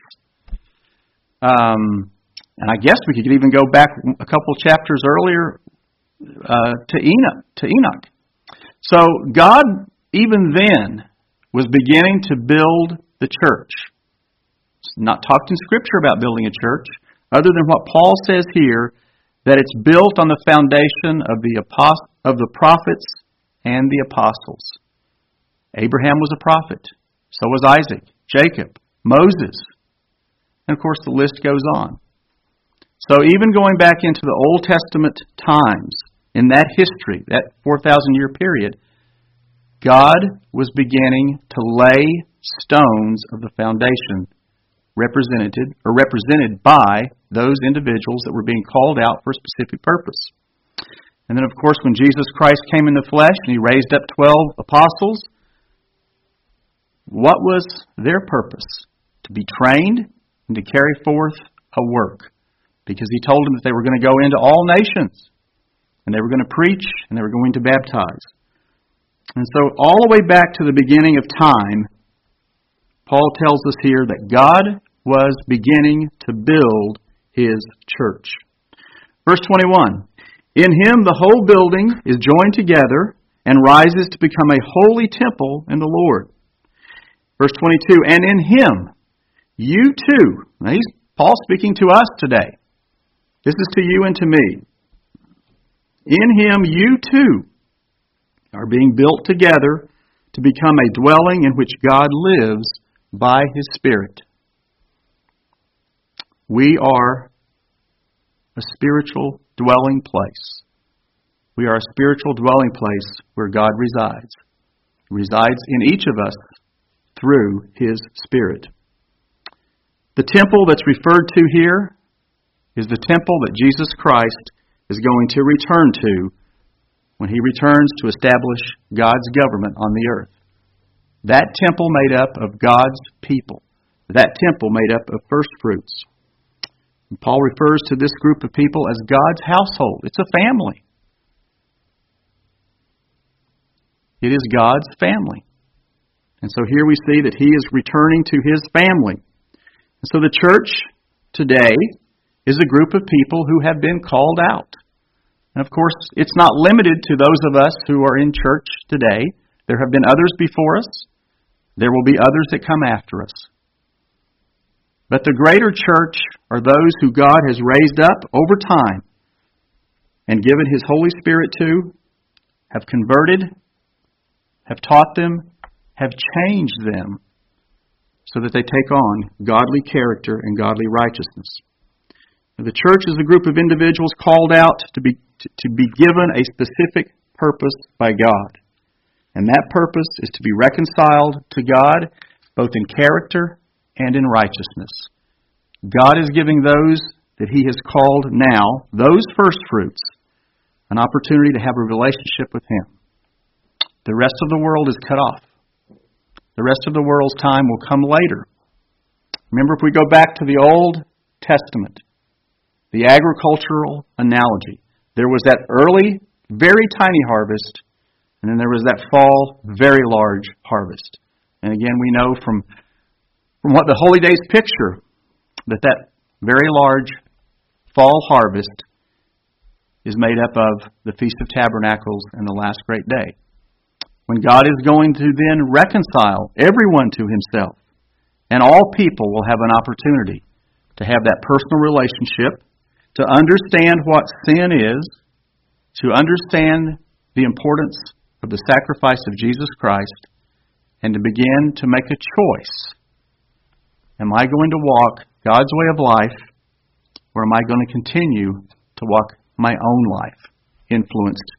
Um, and I guess we could even go back a couple chapters earlier uh, to Enoch. To Enoch. So God, even then, was beginning to build the church. It's not talked in Scripture about building a church, other than what Paul says here, that it's built on the foundation of the of the prophets and the apostles. Abraham was a prophet. So was Isaac, Jacob, Moses. And of course the list goes on. So even going back into the Old Testament times, in that history, that four thousand year period, God was beginning to lay stones of the foundation represented or represented by those individuals that were being called out for a specific purpose. And then, of course, when Jesus Christ came in the flesh and He raised up twelve apostles, what was their purpose? To be trained and to carry forth a work. Because He told them that they were going to go into all nations, and they were going to preach, and they were going to baptize. And so all the way back to the beginning of time, Paul tells us here that God was beginning to build His church. Verse twenty-one, in Him the whole building is joined together and rises to become a holy temple in the Lord. Verse twenty-two, and in Him you too, now he's Paul speaking to us today. This is to you and to me. In Him you too are being built together to become a dwelling in which God lives by His Spirit. We are a spiritual dwelling place. We are a spiritual dwelling place where God resides. He resides in each of us through His Spirit. The temple that's referred to here is the temple that Jesus Christ is going to return to when He returns to establish God's government on the earth. That temple made up of God's people. That temple made up of first fruits. And Paul refers to this group of people as God's household. It's a family. It is God's family. And so here we see that He is returning to His family. And so the church today is a group of people who have been called out. And of course, it's not limited to those of us who are in church today. There have been others before us. There will be others that come after us. But the greater church are those who God has raised up over time and given His Holy Spirit to, have converted, have taught them, have changed them so that they take on godly character and godly righteousness. The church is a group of individuals called out to be to, to be given a specific purpose by God. And that purpose is to be reconciled to God both in character and in righteousness. God is giving those that He has called now, those first fruits, an opportunity to have a relationship with Him. The rest of the world is cut off. The rest of the world's time will come later. Remember, if we go back to the Old Testament, the agricultural analogy, there was that early, very tiny harvest, and then there was that fall, very large harvest. And again, we know from, from what the Holy Days picture that that very large fall harvest is made up of the Feast of Tabernacles and the last great day, when God is going to then reconcile everyone to Himself, and all people will have an opportunity to have that personal relationship, to understand what sin is, to understand the importance of the sacrifice of Jesus Christ, and to begin to make a choice. Am I going to walk God's way of life, or am I going to continue to walk my own life, influenced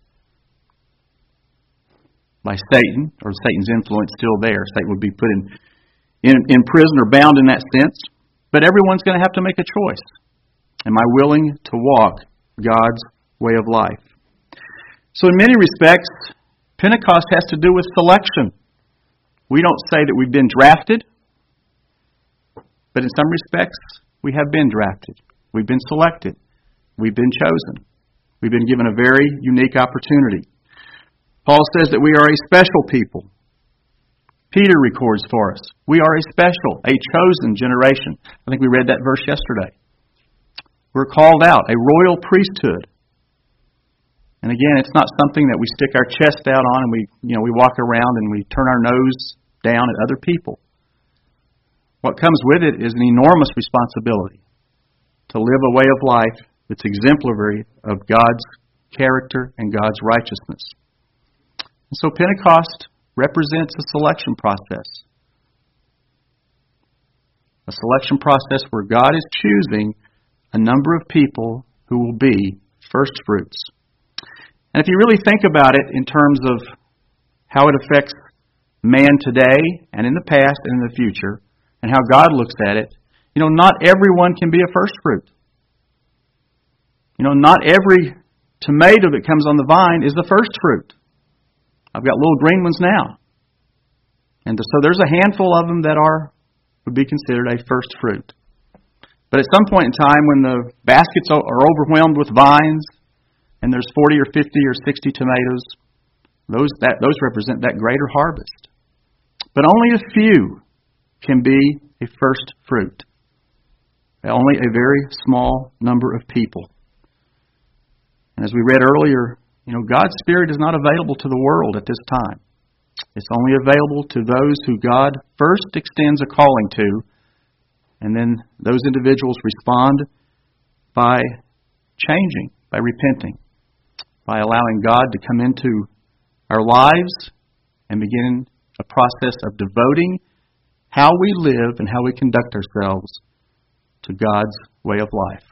by Satan, or Satan's influence still there? Satan would be put in, in, in prison or bound in that sense. But everyone's going to have to make a choice. Am I willing to walk God's way of life? So in many respects, Pentecost has to do with selection. We don't say that we've been drafted, but in some respects, we have been drafted. We've been selected. We've been chosen. We've been given a very unique opportunity. Paul says that we are a special people. Peter records for us, we are a special, a chosen generation. I think we read that verse yesterday. We're called out, a royal priesthood. And again, it's not something that we stick our chest out on and we, you know, we walk around and we turn our nose down at other people. What comes with it is an enormous responsibility to live a way of life that's exemplary of God's character and God's righteousness. And so Pentecost represents a selection process. A selection process where God is choosing a number of people who will be first fruits. And if you really think about it in terms of how it affects man today and in the past and in the future, and how God looks at it, you know, not everyone can be a first fruit. You know, not every tomato that comes on the vine is the first fruit. I've got little green ones now. And so there's a handful of them that are would be considered a first fruit. But at some point in time when the baskets are overwhelmed with vines and there's forty or fifty or sixty tomatoes, those that those represent that greater harvest. But only a few can be a first fruit. Only a very small number of people. And as we read earlier, you know, God's Spirit is not available to the world at this time. It's only available to those who God first extends a calling to, and then those individuals respond by changing, by repenting, by allowing God to come into our lives and begin a process of devoting how we live and how we conduct ourselves to God's way of life.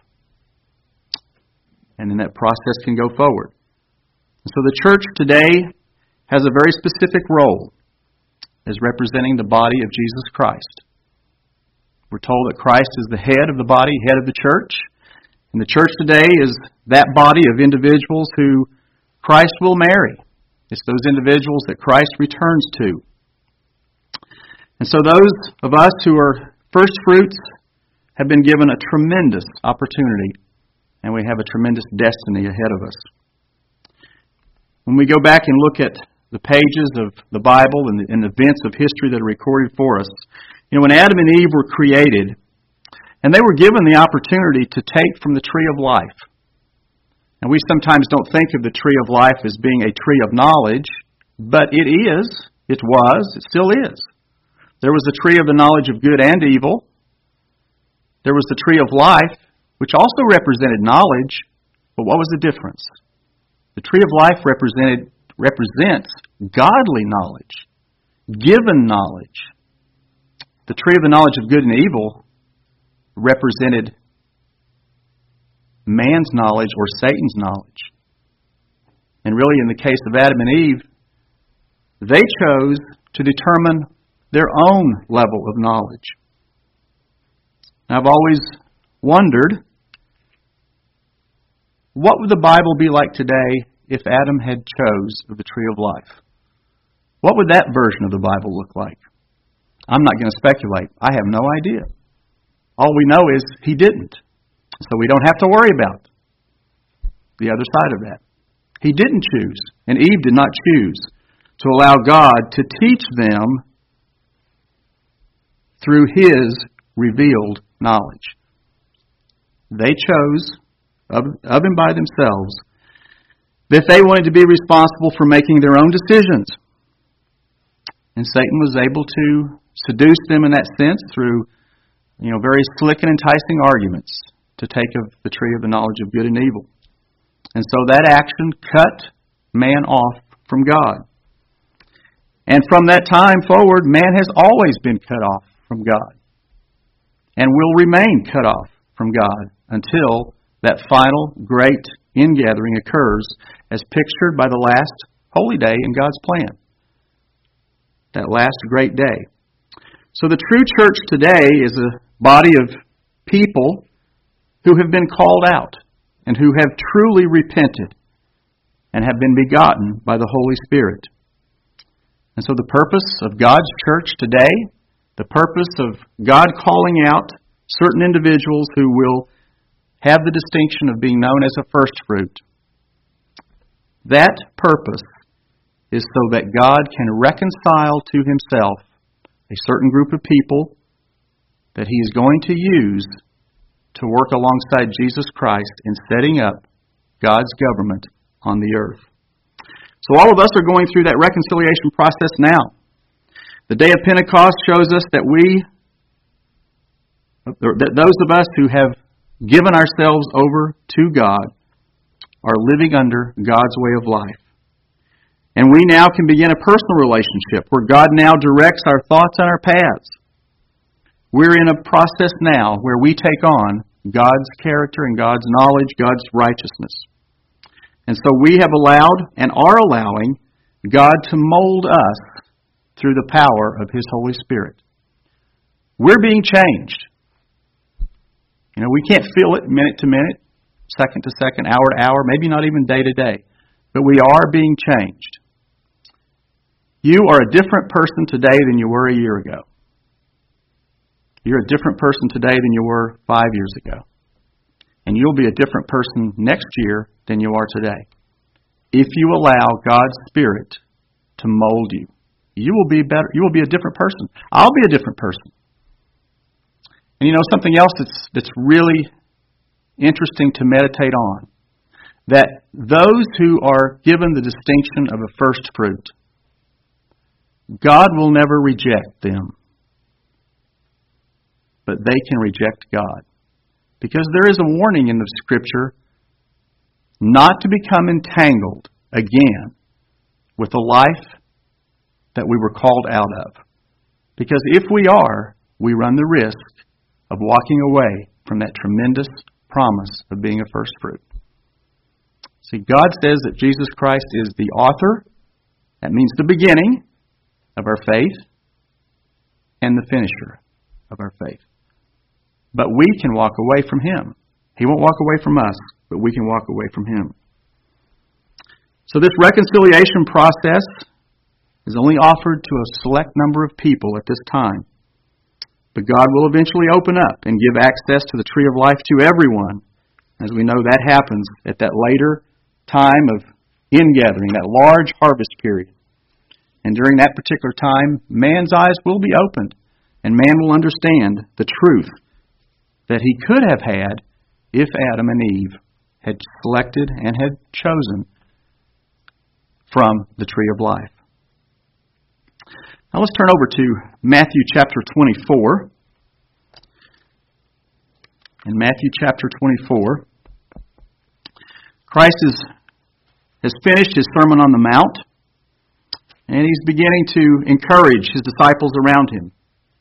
And then that process can go forward. And so the church today has a very specific role as representing the body of Jesus Christ. We're told that Christ is the head of the body, head of the church. And the church today is that body of individuals who Christ will marry. It's those individuals that Christ returns to. And so those of us who are first fruits have been given a tremendous opportunity, and we have a tremendous destiny ahead of us. When we go back and look at the pages of the Bible and the, and the events of history that are recorded for us, you know, when Adam and Eve were created, and they were given the opportunity to take from the tree of life. And we sometimes don't think of the tree of life as being a tree of knowledge, but it is, it was, it still is. There was the tree of the knowledge of good and evil. There was the tree of life, which also represented knowledge, but what was the difference? The tree of life represented represents godly knowledge, given knowledge. The tree of the knowledge of good and evil represented man's knowledge or Satan's knowledge. And really, in the case of Adam and Eve, they chose to determine their own level of knowledge. Now, I've always wondered, what would the Bible be like today if Adam had chose of the tree of life? What would that version of the Bible look like? I'm not going to speculate. I have no idea. All we know is he didn't. So we don't have to worry about the other side of that. He didn't choose, and Eve did not choose to allow God to teach them through His revealed knowledge. They chose of, of and by themselves that they wanted to be responsible for making their own decisions. And Satan was able to seduce them in that sense through, you know, very slick and enticing arguments to take of the tree of the knowledge of good and evil. And so that action cut man off from God. And from that time forward, man has always been cut off from God and will remain cut off from God until that final great ingathering occurs as pictured by the last holy day in God's plan. That last great day. So the true church today is a body of people who have been called out and who have truly repented and have been begotten by the Holy Spirit. And so the purpose of God's church today, the purpose of God calling out certain individuals who will have the distinction of being known as a first fruit, that purpose is so that God can reconcile to Himself a certain group of people that He is going to use to work alongside Jesus Christ in setting up God's government on the earth. So all of us are going through that reconciliation process now. The day of Pentecost shows us that we, that those of us who have given ourselves over to God, are living under God's way of life. And we now can begin a personal relationship where God now directs our thoughts and our paths. We're in a process now where we take on God's character and God's knowledge, God's righteousness. And so we have allowed and are allowing God to mold us through the power of His Holy Spirit. We're being changed. You know, we can't feel it minute to minute, second to second, hour to hour, maybe not even day to day. But we are being changed. You are a different person today than you were a year ago. You're a different person today than you were five years ago. And you'll be a different person next year than you are today. If you allow God's Spirit to mold you, you will be better. You will be a different person. I'll be a different person. And you know something else that's that's really interesting to meditate on, that those who are given the distinction of a first fruit, God will never reject them, but they can reject God. Because there is a warning in the Scripture not to become entangled again with the life that we were called out of. Because if we are, we run the risk of walking away from that tremendous promise of being a first fruit. See, God says that Jesus Christ is the author, that means the beginning of our faith, and the finisher of our faith. But we can walk away from Him. He won't walk away from us, but we can walk away from Him. So this reconciliation process is only offered to a select number of people at this time. But God will eventually open up and give access to the tree of life to everyone. As we know, that happens at that later time of ingathering, that large harvest period. And during that particular time, man's eyes will be opened, and man will understand the truth that he could have had if Adam and Eve had selected and had chosen from the tree of life. Now let's turn over to Matthew chapter twenty-four. In Matthew chapter twenty-four, Christ is, has finished His Sermon on the Mount, and He's beginning to encourage His disciples around Him.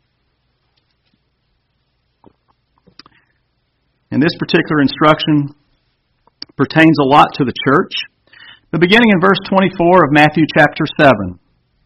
And this particular instruction pertains a lot to the church. But beginning in verse twenty-four of Matthew chapter seven,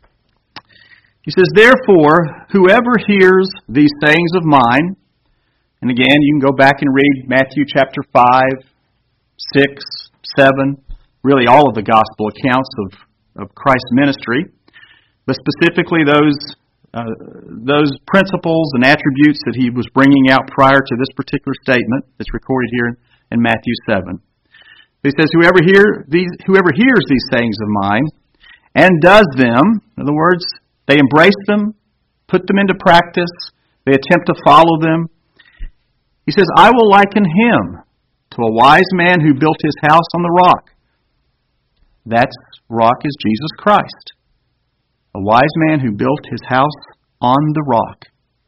He says, "Therefore, whoever hears these sayings of mine," and again, you can go back and read Matthew chapter five, six, seven, really all of the gospel accounts of, of Christ's ministry, but specifically those uh, those principles and attributes that He was bringing out prior to this particular statement that's recorded here in Matthew seven. He says, "Whoever hear these, whoever hears these sayings of mine and does them," in other words, they embrace them, put them into practice, they attempt to follow them. He says, "I will liken him to a wise man who built his house on the rock." That rock is Jesus Christ. A wise man who built his house on the rock.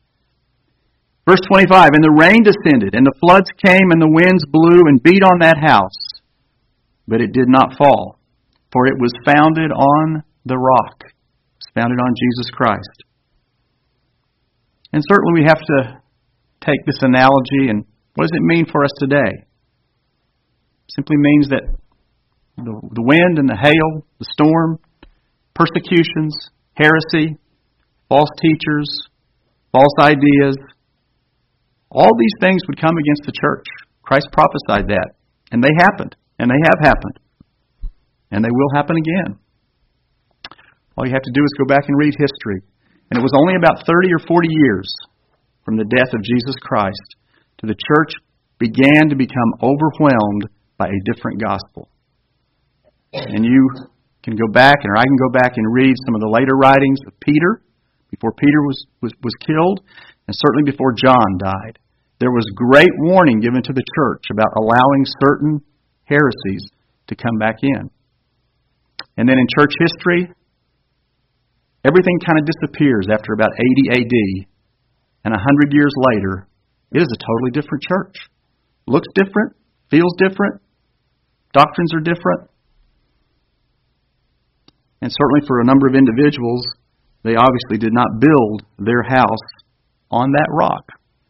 Verse twenty-five, "And the rain descended, and the floods came, and the winds blew and beat on that house. But it did not fall, for it was founded on the rock." It's founded on Jesus Christ. And certainly we have to take this analogy, and what does it mean for us today? It simply means that the, the wind and the hail, the storm, persecutions, heresy, false teachers, false ideas, all these things would come against the church. Christ prophesied that, and they happened. And they have happened. And they will happen again. All you have to do is go back and read history. And it was only about thirty or forty years from the death of Jesus Christ to the church began to become overwhelmed by a different gospel. And you can go back, or I can go back and read some of the later writings of Peter, before Peter was, was, was killed, and certainly before John died. There was great warning given to the church about allowing certain heresies to come back in. And then in church history, everything kind of disappears after about eighty A D, and a hundred years later, it is a totally different church. Looks different, feels different, doctrines are different. And certainly for a number of individuals, they obviously did not build their house on that rock.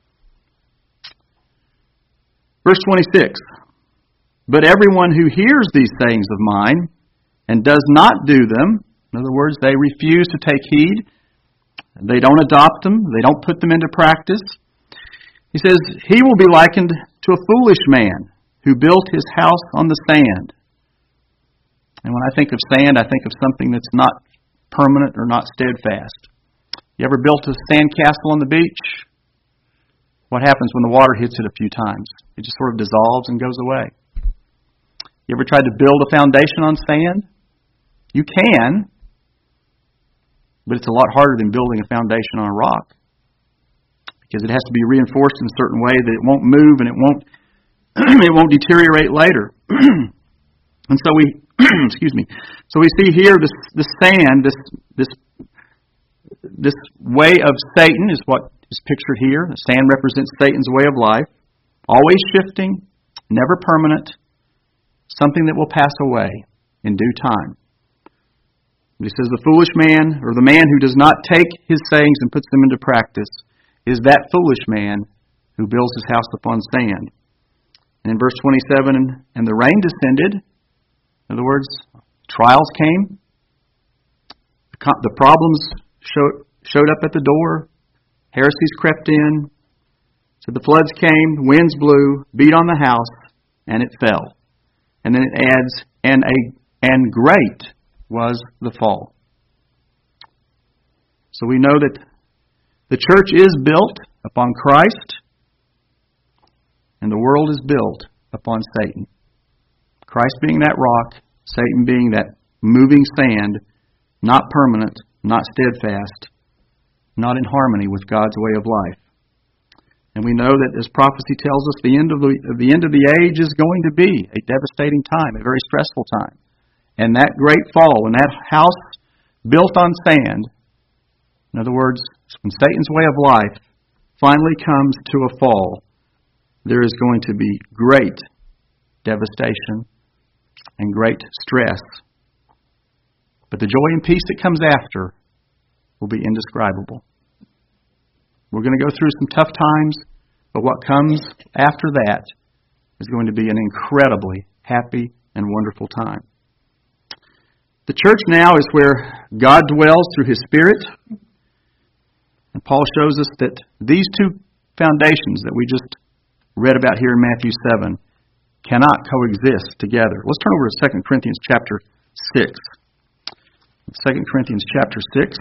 Verse twenty-six, but everyone who hears these sayings of mine and does not do them, in other words, they refuse to take heed, they don't adopt them, they don't put them into practice. He says, he will be likened to a foolish man who built his house on the sand. And when I think of sand, I think of something that's not permanent or not steadfast. You ever built a sand castle on the beach? What happens when the water hits it a few times? It just sort of dissolves and goes away. You ever tried to build a foundation on sand? You can, but it's a lot harder than building a foundation on a rock, because it has to be reinforced in a certain way that it won't move and it won't it won't deteriorate later. And so we excuse me. So we see here this this sand, this this this way of Satan is what is pictured here. The sand represents Satan's way of life, always shifting, never permanent, something that will pass away in due time. He says the foolish man, or the man who does not take his sayings and puts them into practice, is that foolish man who builds his house upon sand. And in verse twenty-seven, and the rain descended. In other words, trials came. The problems showed, showed up at the door. Heresies crept in. So the floods came, winds blew, beat on the house, and it fell. And then it adds, and a and great was the fall. So we know that the church is built upon Christ, and the world is built upon Satan. Christ being that rock, Satan being that moving sand, not permanent, not steadfast, not in harmony with God's way of life. And we know that, as prophecy tells us, the end of the the end of the age is going to be a devastating time, a very stressful time. And that great fall, when that house built on sand, in other words, when Satan's way of life finally comes to a fall, there is going to be great devastation and great stress. But the joy and peace that comes after will be indescribable. We're going to go through some tough times, but what comes after that is going to be an incredibly happy and wonderful time. The church now is where God dwells through His Spirit. And Paul shows us that these two foundations that we just read about here in Matthew seven cannot coexist together. Let's turn over to Second Corinthians chapter six. Second Corinthians chapter six.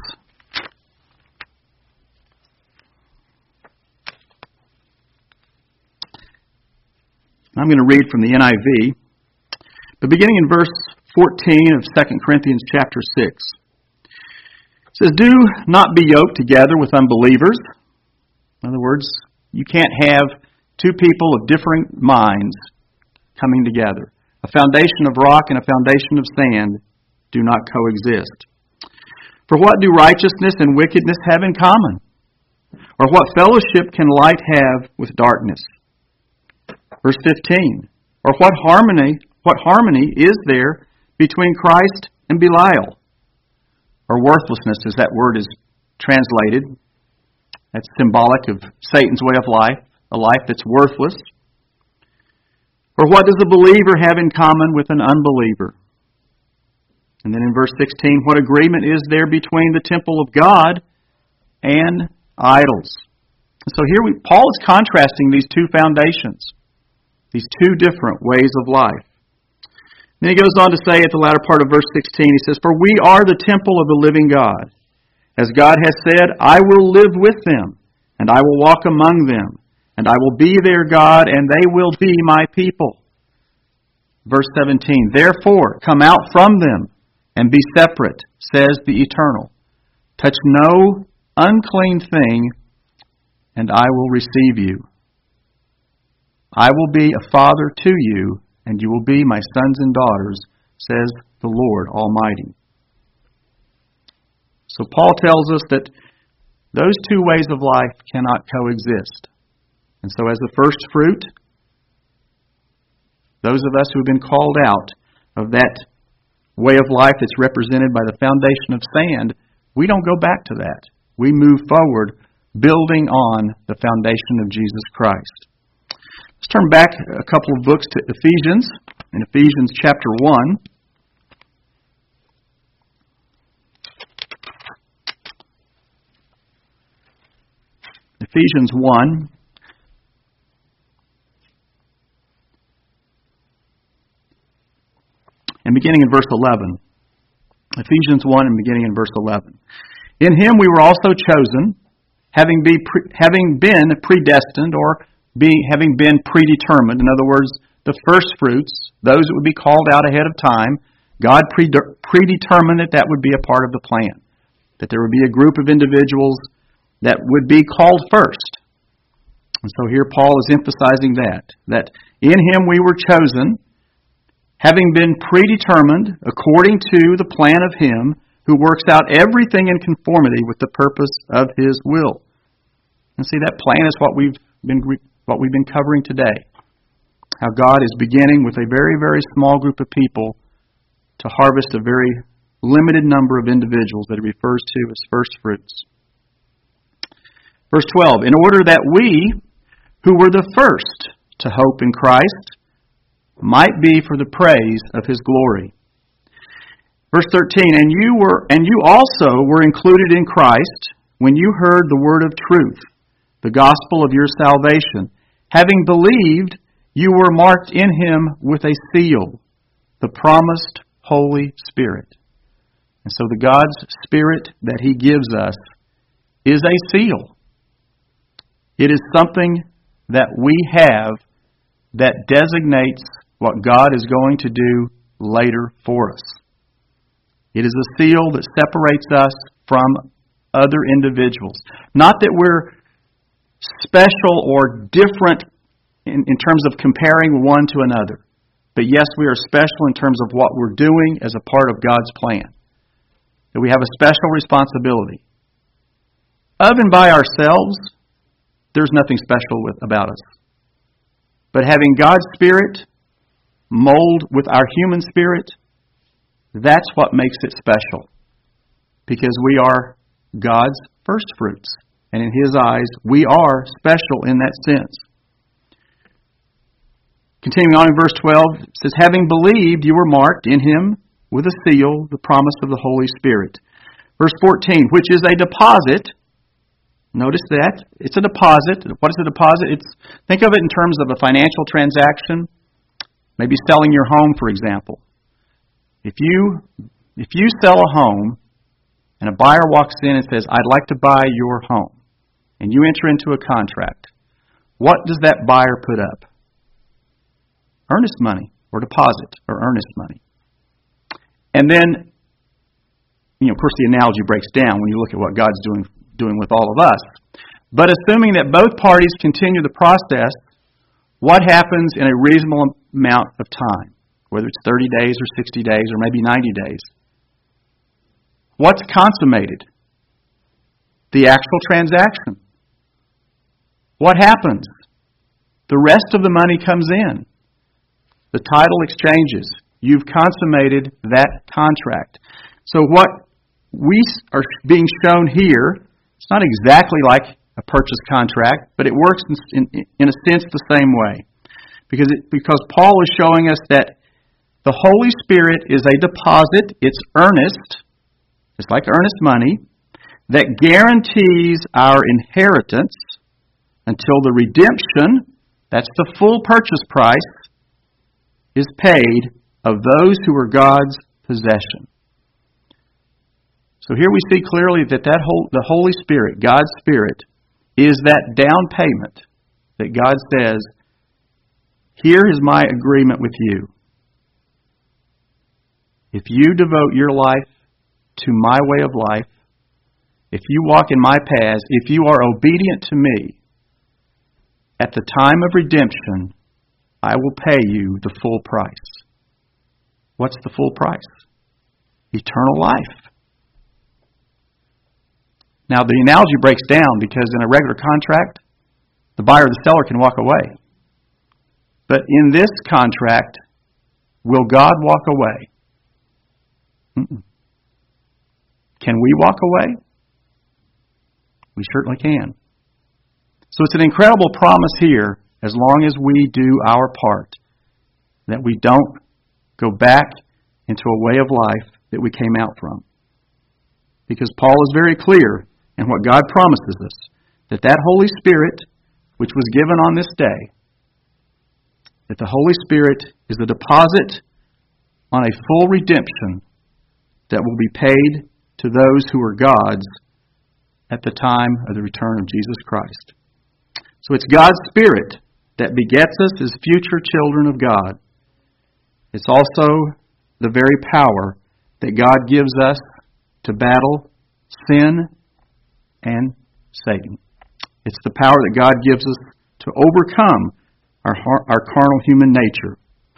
I'm going to read from the N I V, but beginning in verse fourteen of Second Corinthians chapter six. It says, do not be yoked together with unbelievers. In other words, you can't have two people of differing minds coming together. A foundation of rock and a foundation of sand do not coexist. For what do righteousness and wickedness have in common? Or what fellowship can light have with darkness? Verse fifteen. Or what harmony, what harmony is there between Christ and Belial? Or worthlessness, as that word is translated. That's symbolic of Satan's way of life, a life that's worthless. Or what does a believer have in common with an unbeliever? And then in verse sixteen, what agreement is there between the temple of God and idols? And so here we, Paul is contrasting these two foundations, these two different ways of life. Then he goes on to say at the latter part of verse sixteen, he says, for we are the temple of the living God. As God has said, I will live with them, and I will walk among them, and I will be their God, and they will be my people. Verse seventeen, therefore come out from them, and be separate, says the Eternal. Touch no unclean thing, and I will receive you. I will be a father to you, and you will be my sons and daughters, says the Lord Almighty. So Paul tells us that those two ways of life cannot coexist. And so as the first fruit, those of us who have been called out of that way of life that's represented by the foundation of sand, we don't go back to that. We move forward building on the foundation of Jesus Christ. Let's turn back a couple of books to Ephesians, in Ephesians chapter one. Ephesians one. And beginning in verse eleven. Ephesians one and beginning in verse eleven. In Him we were also chosen, having, be pre, having been predestined, or being, having been predetermined. In other words, the first fruits, those that would be called out ahead of time, God pre, predetermined that that would be a part of the plan. That there would be a group of individuals that would be called first. And so here Paul is emphasizing that, that in Him we were chosen, having been predetermined according to the plan of Him who works out everything in conformity with the purpose of His will. And see, that plan is what we've been what we've been covering today. How God is beginning with a very, very small group of people to harvest a very limited number of individuals that He refers to as first fruits. Verse twelve, in order that we, who were the first to hope in Christ, might be for the praise of His glory. Verse thirteen, and you were and you also were included in Christ when you heard the word of truth, the gospel of your salvation. Having believed, you were marked in Him with a seal, the promised Holy Spirit. And so the God's Spirit that He gives us is a seal. It is something that we have that designates what God is going to do later for us. It is a seal that separates us from other individuals. Not that we're special or different in, in terms of comparing one to another. But yes, we are special in terms of what we're doing as a part of God's plan. That we have a special responsibility. Of and by ourselves, there's nothing special with, about us. But having God's Spirit mold with our human spirit, that's what makes it special. Because we are God's first fruits. And in His eyes, we are special in that sense. Continuing on in verse twelve, it says, having believed, you were marked in Him with a seal, the promise of the Holy Spirit. Verse fourteen, which is a deposit. Notice that. It's a deposit. What is a deposit? It's, think of it in terms of a financial transaction. Maybe selling your home, for example. If you if you sell a home and a buyer walks in and says, I'd like to buy your home, and you enter into a contract, what does that buyer put up? Earnest money, or deposit, or earnest money. And then, you know, of course the analogy breaks down when you look at what God's doing doing with all of us. But assuming that both parties continue the process, what happens in a reasonable amount of time? Whether it's thirty days or sixty days or maybe ninety days. What's consummated? The actual transaction. What happens? The rest of the money comes in. The title exchanges. You've consummated that contract. So what we are being shown here, it's not exactly like a purchase contract, but it works in, in, in a sense the same way. Because it, because Paul is showing us that the Holy Spirit is a deposit, it's earnest, it's like earnest money, that guarantees our inheritance until the redemption, that's the full purchase price, is paid of those who are God's possession. So here we see clearly that, that whole, the Holy Spirit, God's Spirit, is that down payment that God says, here is my agreement with you. If you devote your life to my way of life, if you walk in my paths, if you are obedient to me, at the time of redemption, I will pay you the full price. What's the full price? Eternal life. Now, the analogy breaks down because in a regular contract, the buyer or the seller can walk away. But in this contract, will God walk away? Mm-mm. Can we walk away? We certainly can. So it's an incredible promise here, as long as we do our part, that we don't go back into a way of life that we came out from. Because Paul is very clear in what God promises us, that that Holy Spirit, which was given on this day, that the Holy Spirit is the deposit on a full redemption that will be paid to those who are God's at the time of the return of Jesus Christ. So it's God's Spirit that begets us as future children of God. It's also the very power that God gives us to battle sin and Satan. It's the power that God gives us to overcome our, our carnal human nature.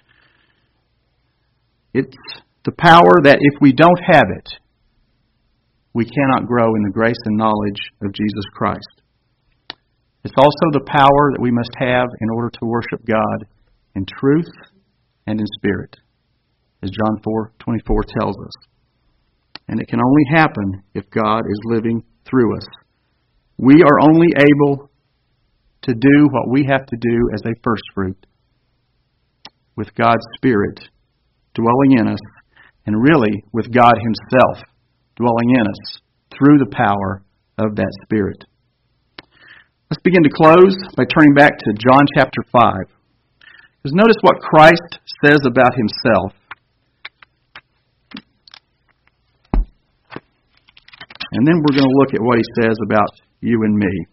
It's the power that if we don't have it, we cannot grow in the grace and knowledge of Jesus Christ. It's also the power that we must have in order to worship God in truth and in spirit, as John four twenty-four tells us. And it can only happen if God is living through us. We are only able to do what we have to do as a first fruit, with God's Spirit dwelling in us, and really with God Himself dwelling in us through the power of that Spirit. Let's begin to close by turning back to John chapter five. Because notice what Christ says about Himself. And then we're going to look at what He says about you and me.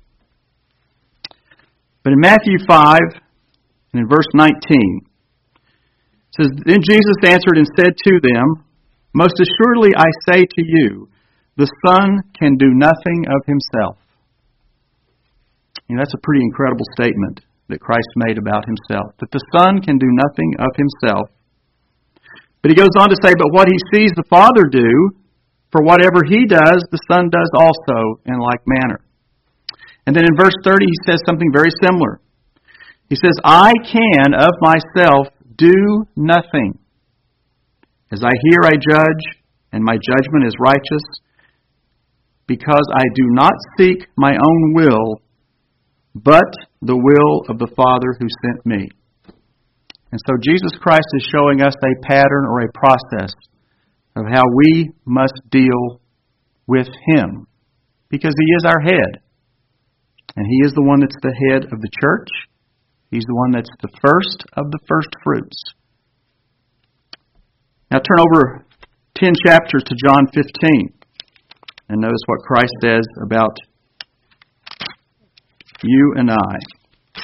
But in Matthew five, and in verse nineteen, it says, Then Jesus answered and said to them, Most assuredly I say to you, the Son can do nothing of Himself. You know, that's a pretty incredible statement that Christ made about Himself, that the Son can do nothing of Himself. But He goes on to say, But what He sees the Father do, for whatever He does, the Son does also in like manner. And then in verse thirty, He says something very similar. He says, I can of myself do nothing. As I hear, I judge, and my judgment is righteous, because I do not seek my own will, but the will of the Father who sent me. And so Jesus Christ is showing us a pattern or a process of how we must deal with Him, because He is our head. And He is the one that's the head of the church. He's the one that's the first of the first fruits. Now turn over ten chapters to John fifteen. And notice what Christ says about you and I.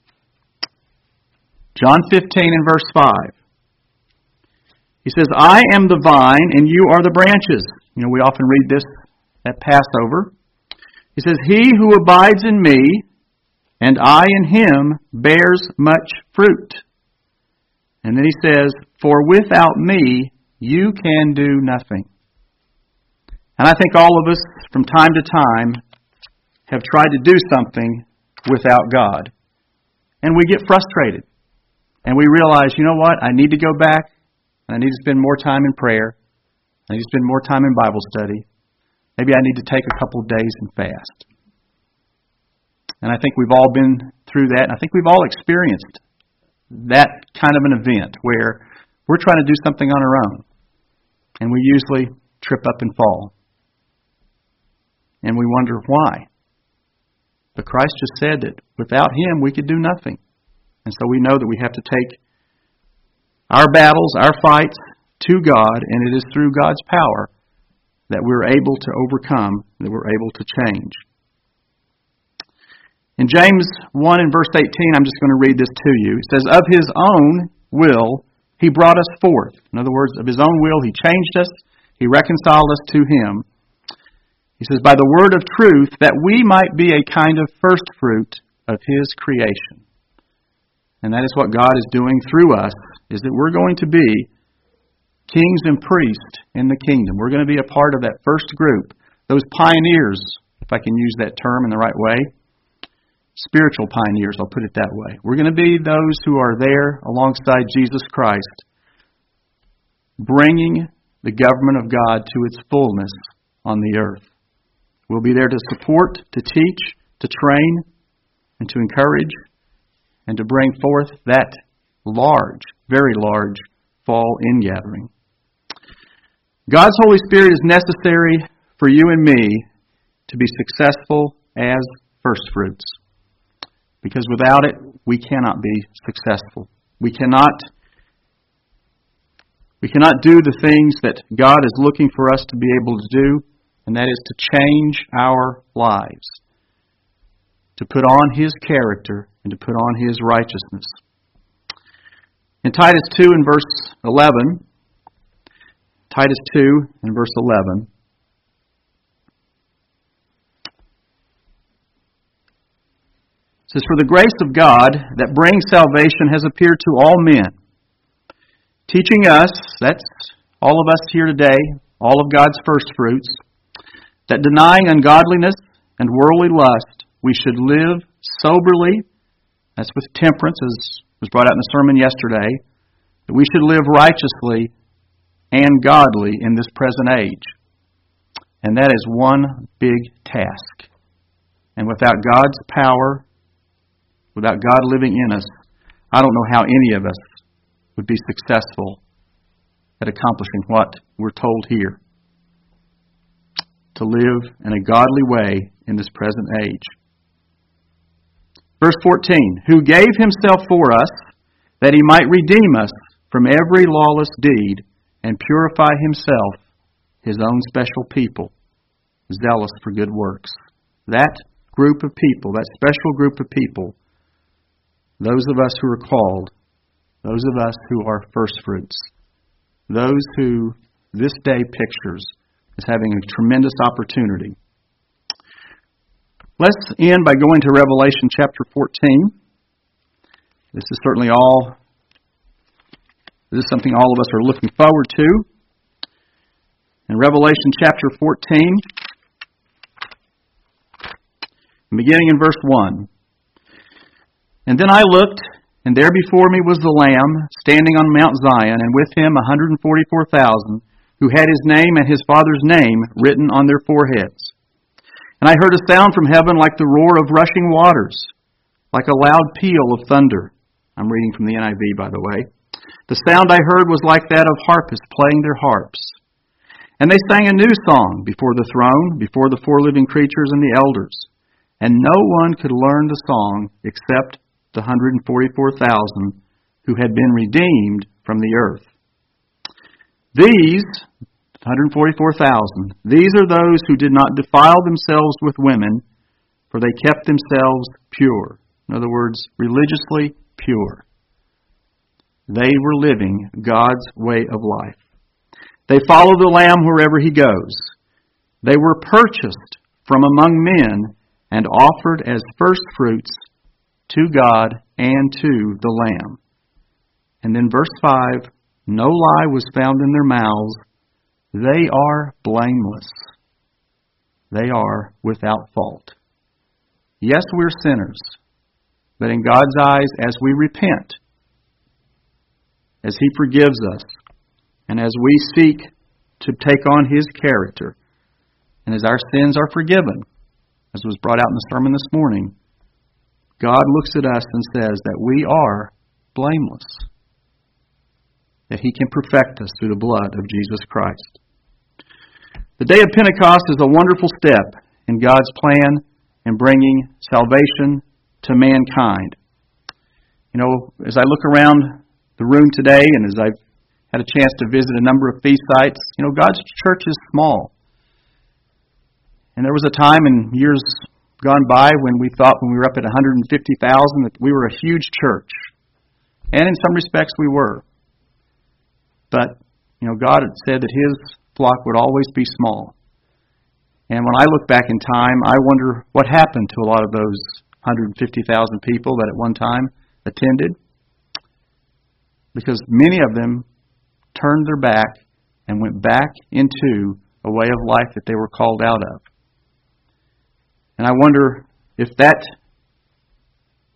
John fifteen and verse five. He says, I am the vine and you are the branches. You know, we often read this at Passover. He says, He who abides in me and I in him bears much fruit. And then he says, For without me you can do nothing. And I think all of us from time to time have tried to do something without God. And we get frustrated. And we realize, you know what, I need to go back. I need to spend more time in prayer. I need to spend more time in Bible study. Maybe I need to take a couple of days and fast. And I think we've all been through that. And I think we've all experienced that kind of an event where we're trying to do something on our own. And we usually trip up and fall. And we wonder why. But Christ just said that without Him we could do nothing. And so we know that we have to take our battles, our fights to God, and it is through God's power that we're able to overcome, that we're able to change. In James one and verse eighteen, I'm just going to read this to you. It says, Of His own will He brought us forth. In other words, of His own will He changed us. He reconciled us to Him. He says, by the word of truth, that we might be a kind of first fruit of His creation. And that is what God is doing through us, is that we're going to be kings and priests in the kingdom. We're going to be a part of that first group, those pioneers, if I can use that term in the right way, spiritual pioneers, I'll put it that way. We're going to be those who are there alongside Jesus Christ, bringing the government of God to its fullness on the earth. We'll be there to support, to teach, to train, and to encourage, and to bring forth that large, very large fall ingathering. God's Holy Spirit is necessary for you and me to be successful as first fruits. Because without it, we cannot be successful. We cannot, we cannot do the things that God is looking for us to be able to do, and that is to change our lives, to put on His character and to put on His righteousness. In Titus two and verse eleven, Titus two and verse eleven, it says, "For the grace of God that brings salvation has appeared to all men, teaching us," that's all of us here today, all of God's first fruits, "that denying ungodliness and worldly lust, we should live soberly," that's with temperance, as was brought out in the sermon yesterday, "that we should live righteously and godly in this present age." And that is one big task. And without God's power, without God living in us, I don't know how any of us would be successful at accomplishing what we're told here. To live in a godly way in this present age. Verse fourteen, "Who gave Himself for us, that He might redeem us from every lawless deed, and purify Himself, His own special people, zealous for good works." That group of people, that special group of people, those of us who are called, those of us who are first fruits, those who this day pictures as having a tremendous opportunity. Let's end by going to Revelation chapter fourteen. This is certainly all, this is something all of us are looking forward to. In Revelation chapter fourteen, beginning in verse one. "And then I looked, and there before me was the Lamb, standing on Mount Zion, and with Him one hundred forty-four thousand, who had His name and His Father's name written on their foreheads. And I heard a sound from heaven like the roar of rushing waters, like a loud peal of thunder." I'm reading from the N I V, by the way. "The sound I heard was like that of harpists playing their harps. And they sang a new song before the throne, before the four living creatures and the elders. And no one could learn the song except the one hundred forty-four thousand who had been redeemed from the earth. These, one hundred forty-four thousand, these are those who did not defile themselves with women, for they kept themselves pure." In other words, religiously pure. They were living God's way of life. "They follow the Lamb wherever He goes. They were purchased from among men and offered as first fruits to God and to the Lamb." And then verse five, "No lie was found in their mouths. They are blameless. They are without fault." Yes, we're sinners, but in God's eyes, as we repent, as He forgives us, and as we seek to take on His character, and as our sins are forgiven, as was brought out in the sermon this morning, God looks at us and says that we are blameless, that He can perfect us through the blood of Jesus Christ. The day of Pentecost is a wonderful step in God's plan in bringing salvation to mankind. You know, as I look around the room today, and as I've had a chance to visit a number of feast sites, you know, God's church is small. And there was a time in years gone by when we thought when we were up at one hundred fifty thousand that we were a huge church. And in some respects we were. But, you know, God had said that His flock would always be small. And when I look back in time, I wonder what happened to a lot of those one hundred fifty thousand people that at one time attended. Because many of them turned their back and went back into a way of life that they were called out of. And I wonder if that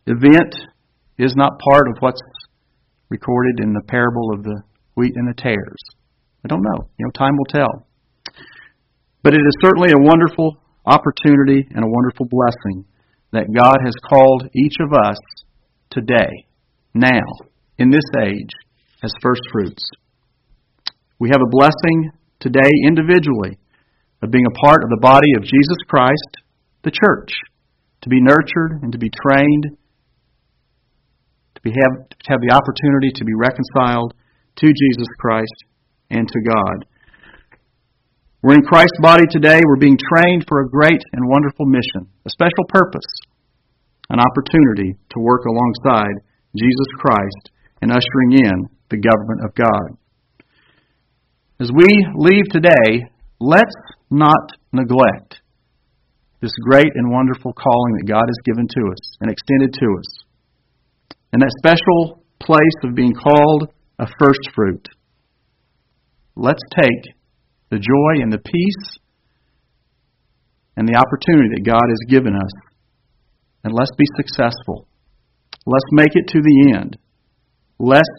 event is not part of what's recorded in the parable of the wheat and the tares. I don't know. You know, time will tell. But it is certainly a wonderful opportunity and a wonderful blessing that God has called each of us today, now, in this age, as first fruits. We have a blessing today individually of being a part of the body of Jesus Christ, the church, to be nurtured and to be trained, to, be have, to have the opportunity to be reconciled to Jesus Christ and to God. We're in Christ's body today. We're being trained for a great and wonderful mission, a special purpose, an opportunity to work alongside Jesus Christ and ushering in the government of God. As we leave today, let's not neglect this great and wonderful calling that God has given to us and extended to us. And that special place of being called a first fruit. Let's take the joy and the peace and the opportunity that God has given us, and let's be successful. Let's make it to the end. Let's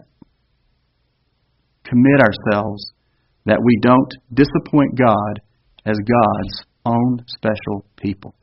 commit ourselves that we don't disappoint God as God's own special people.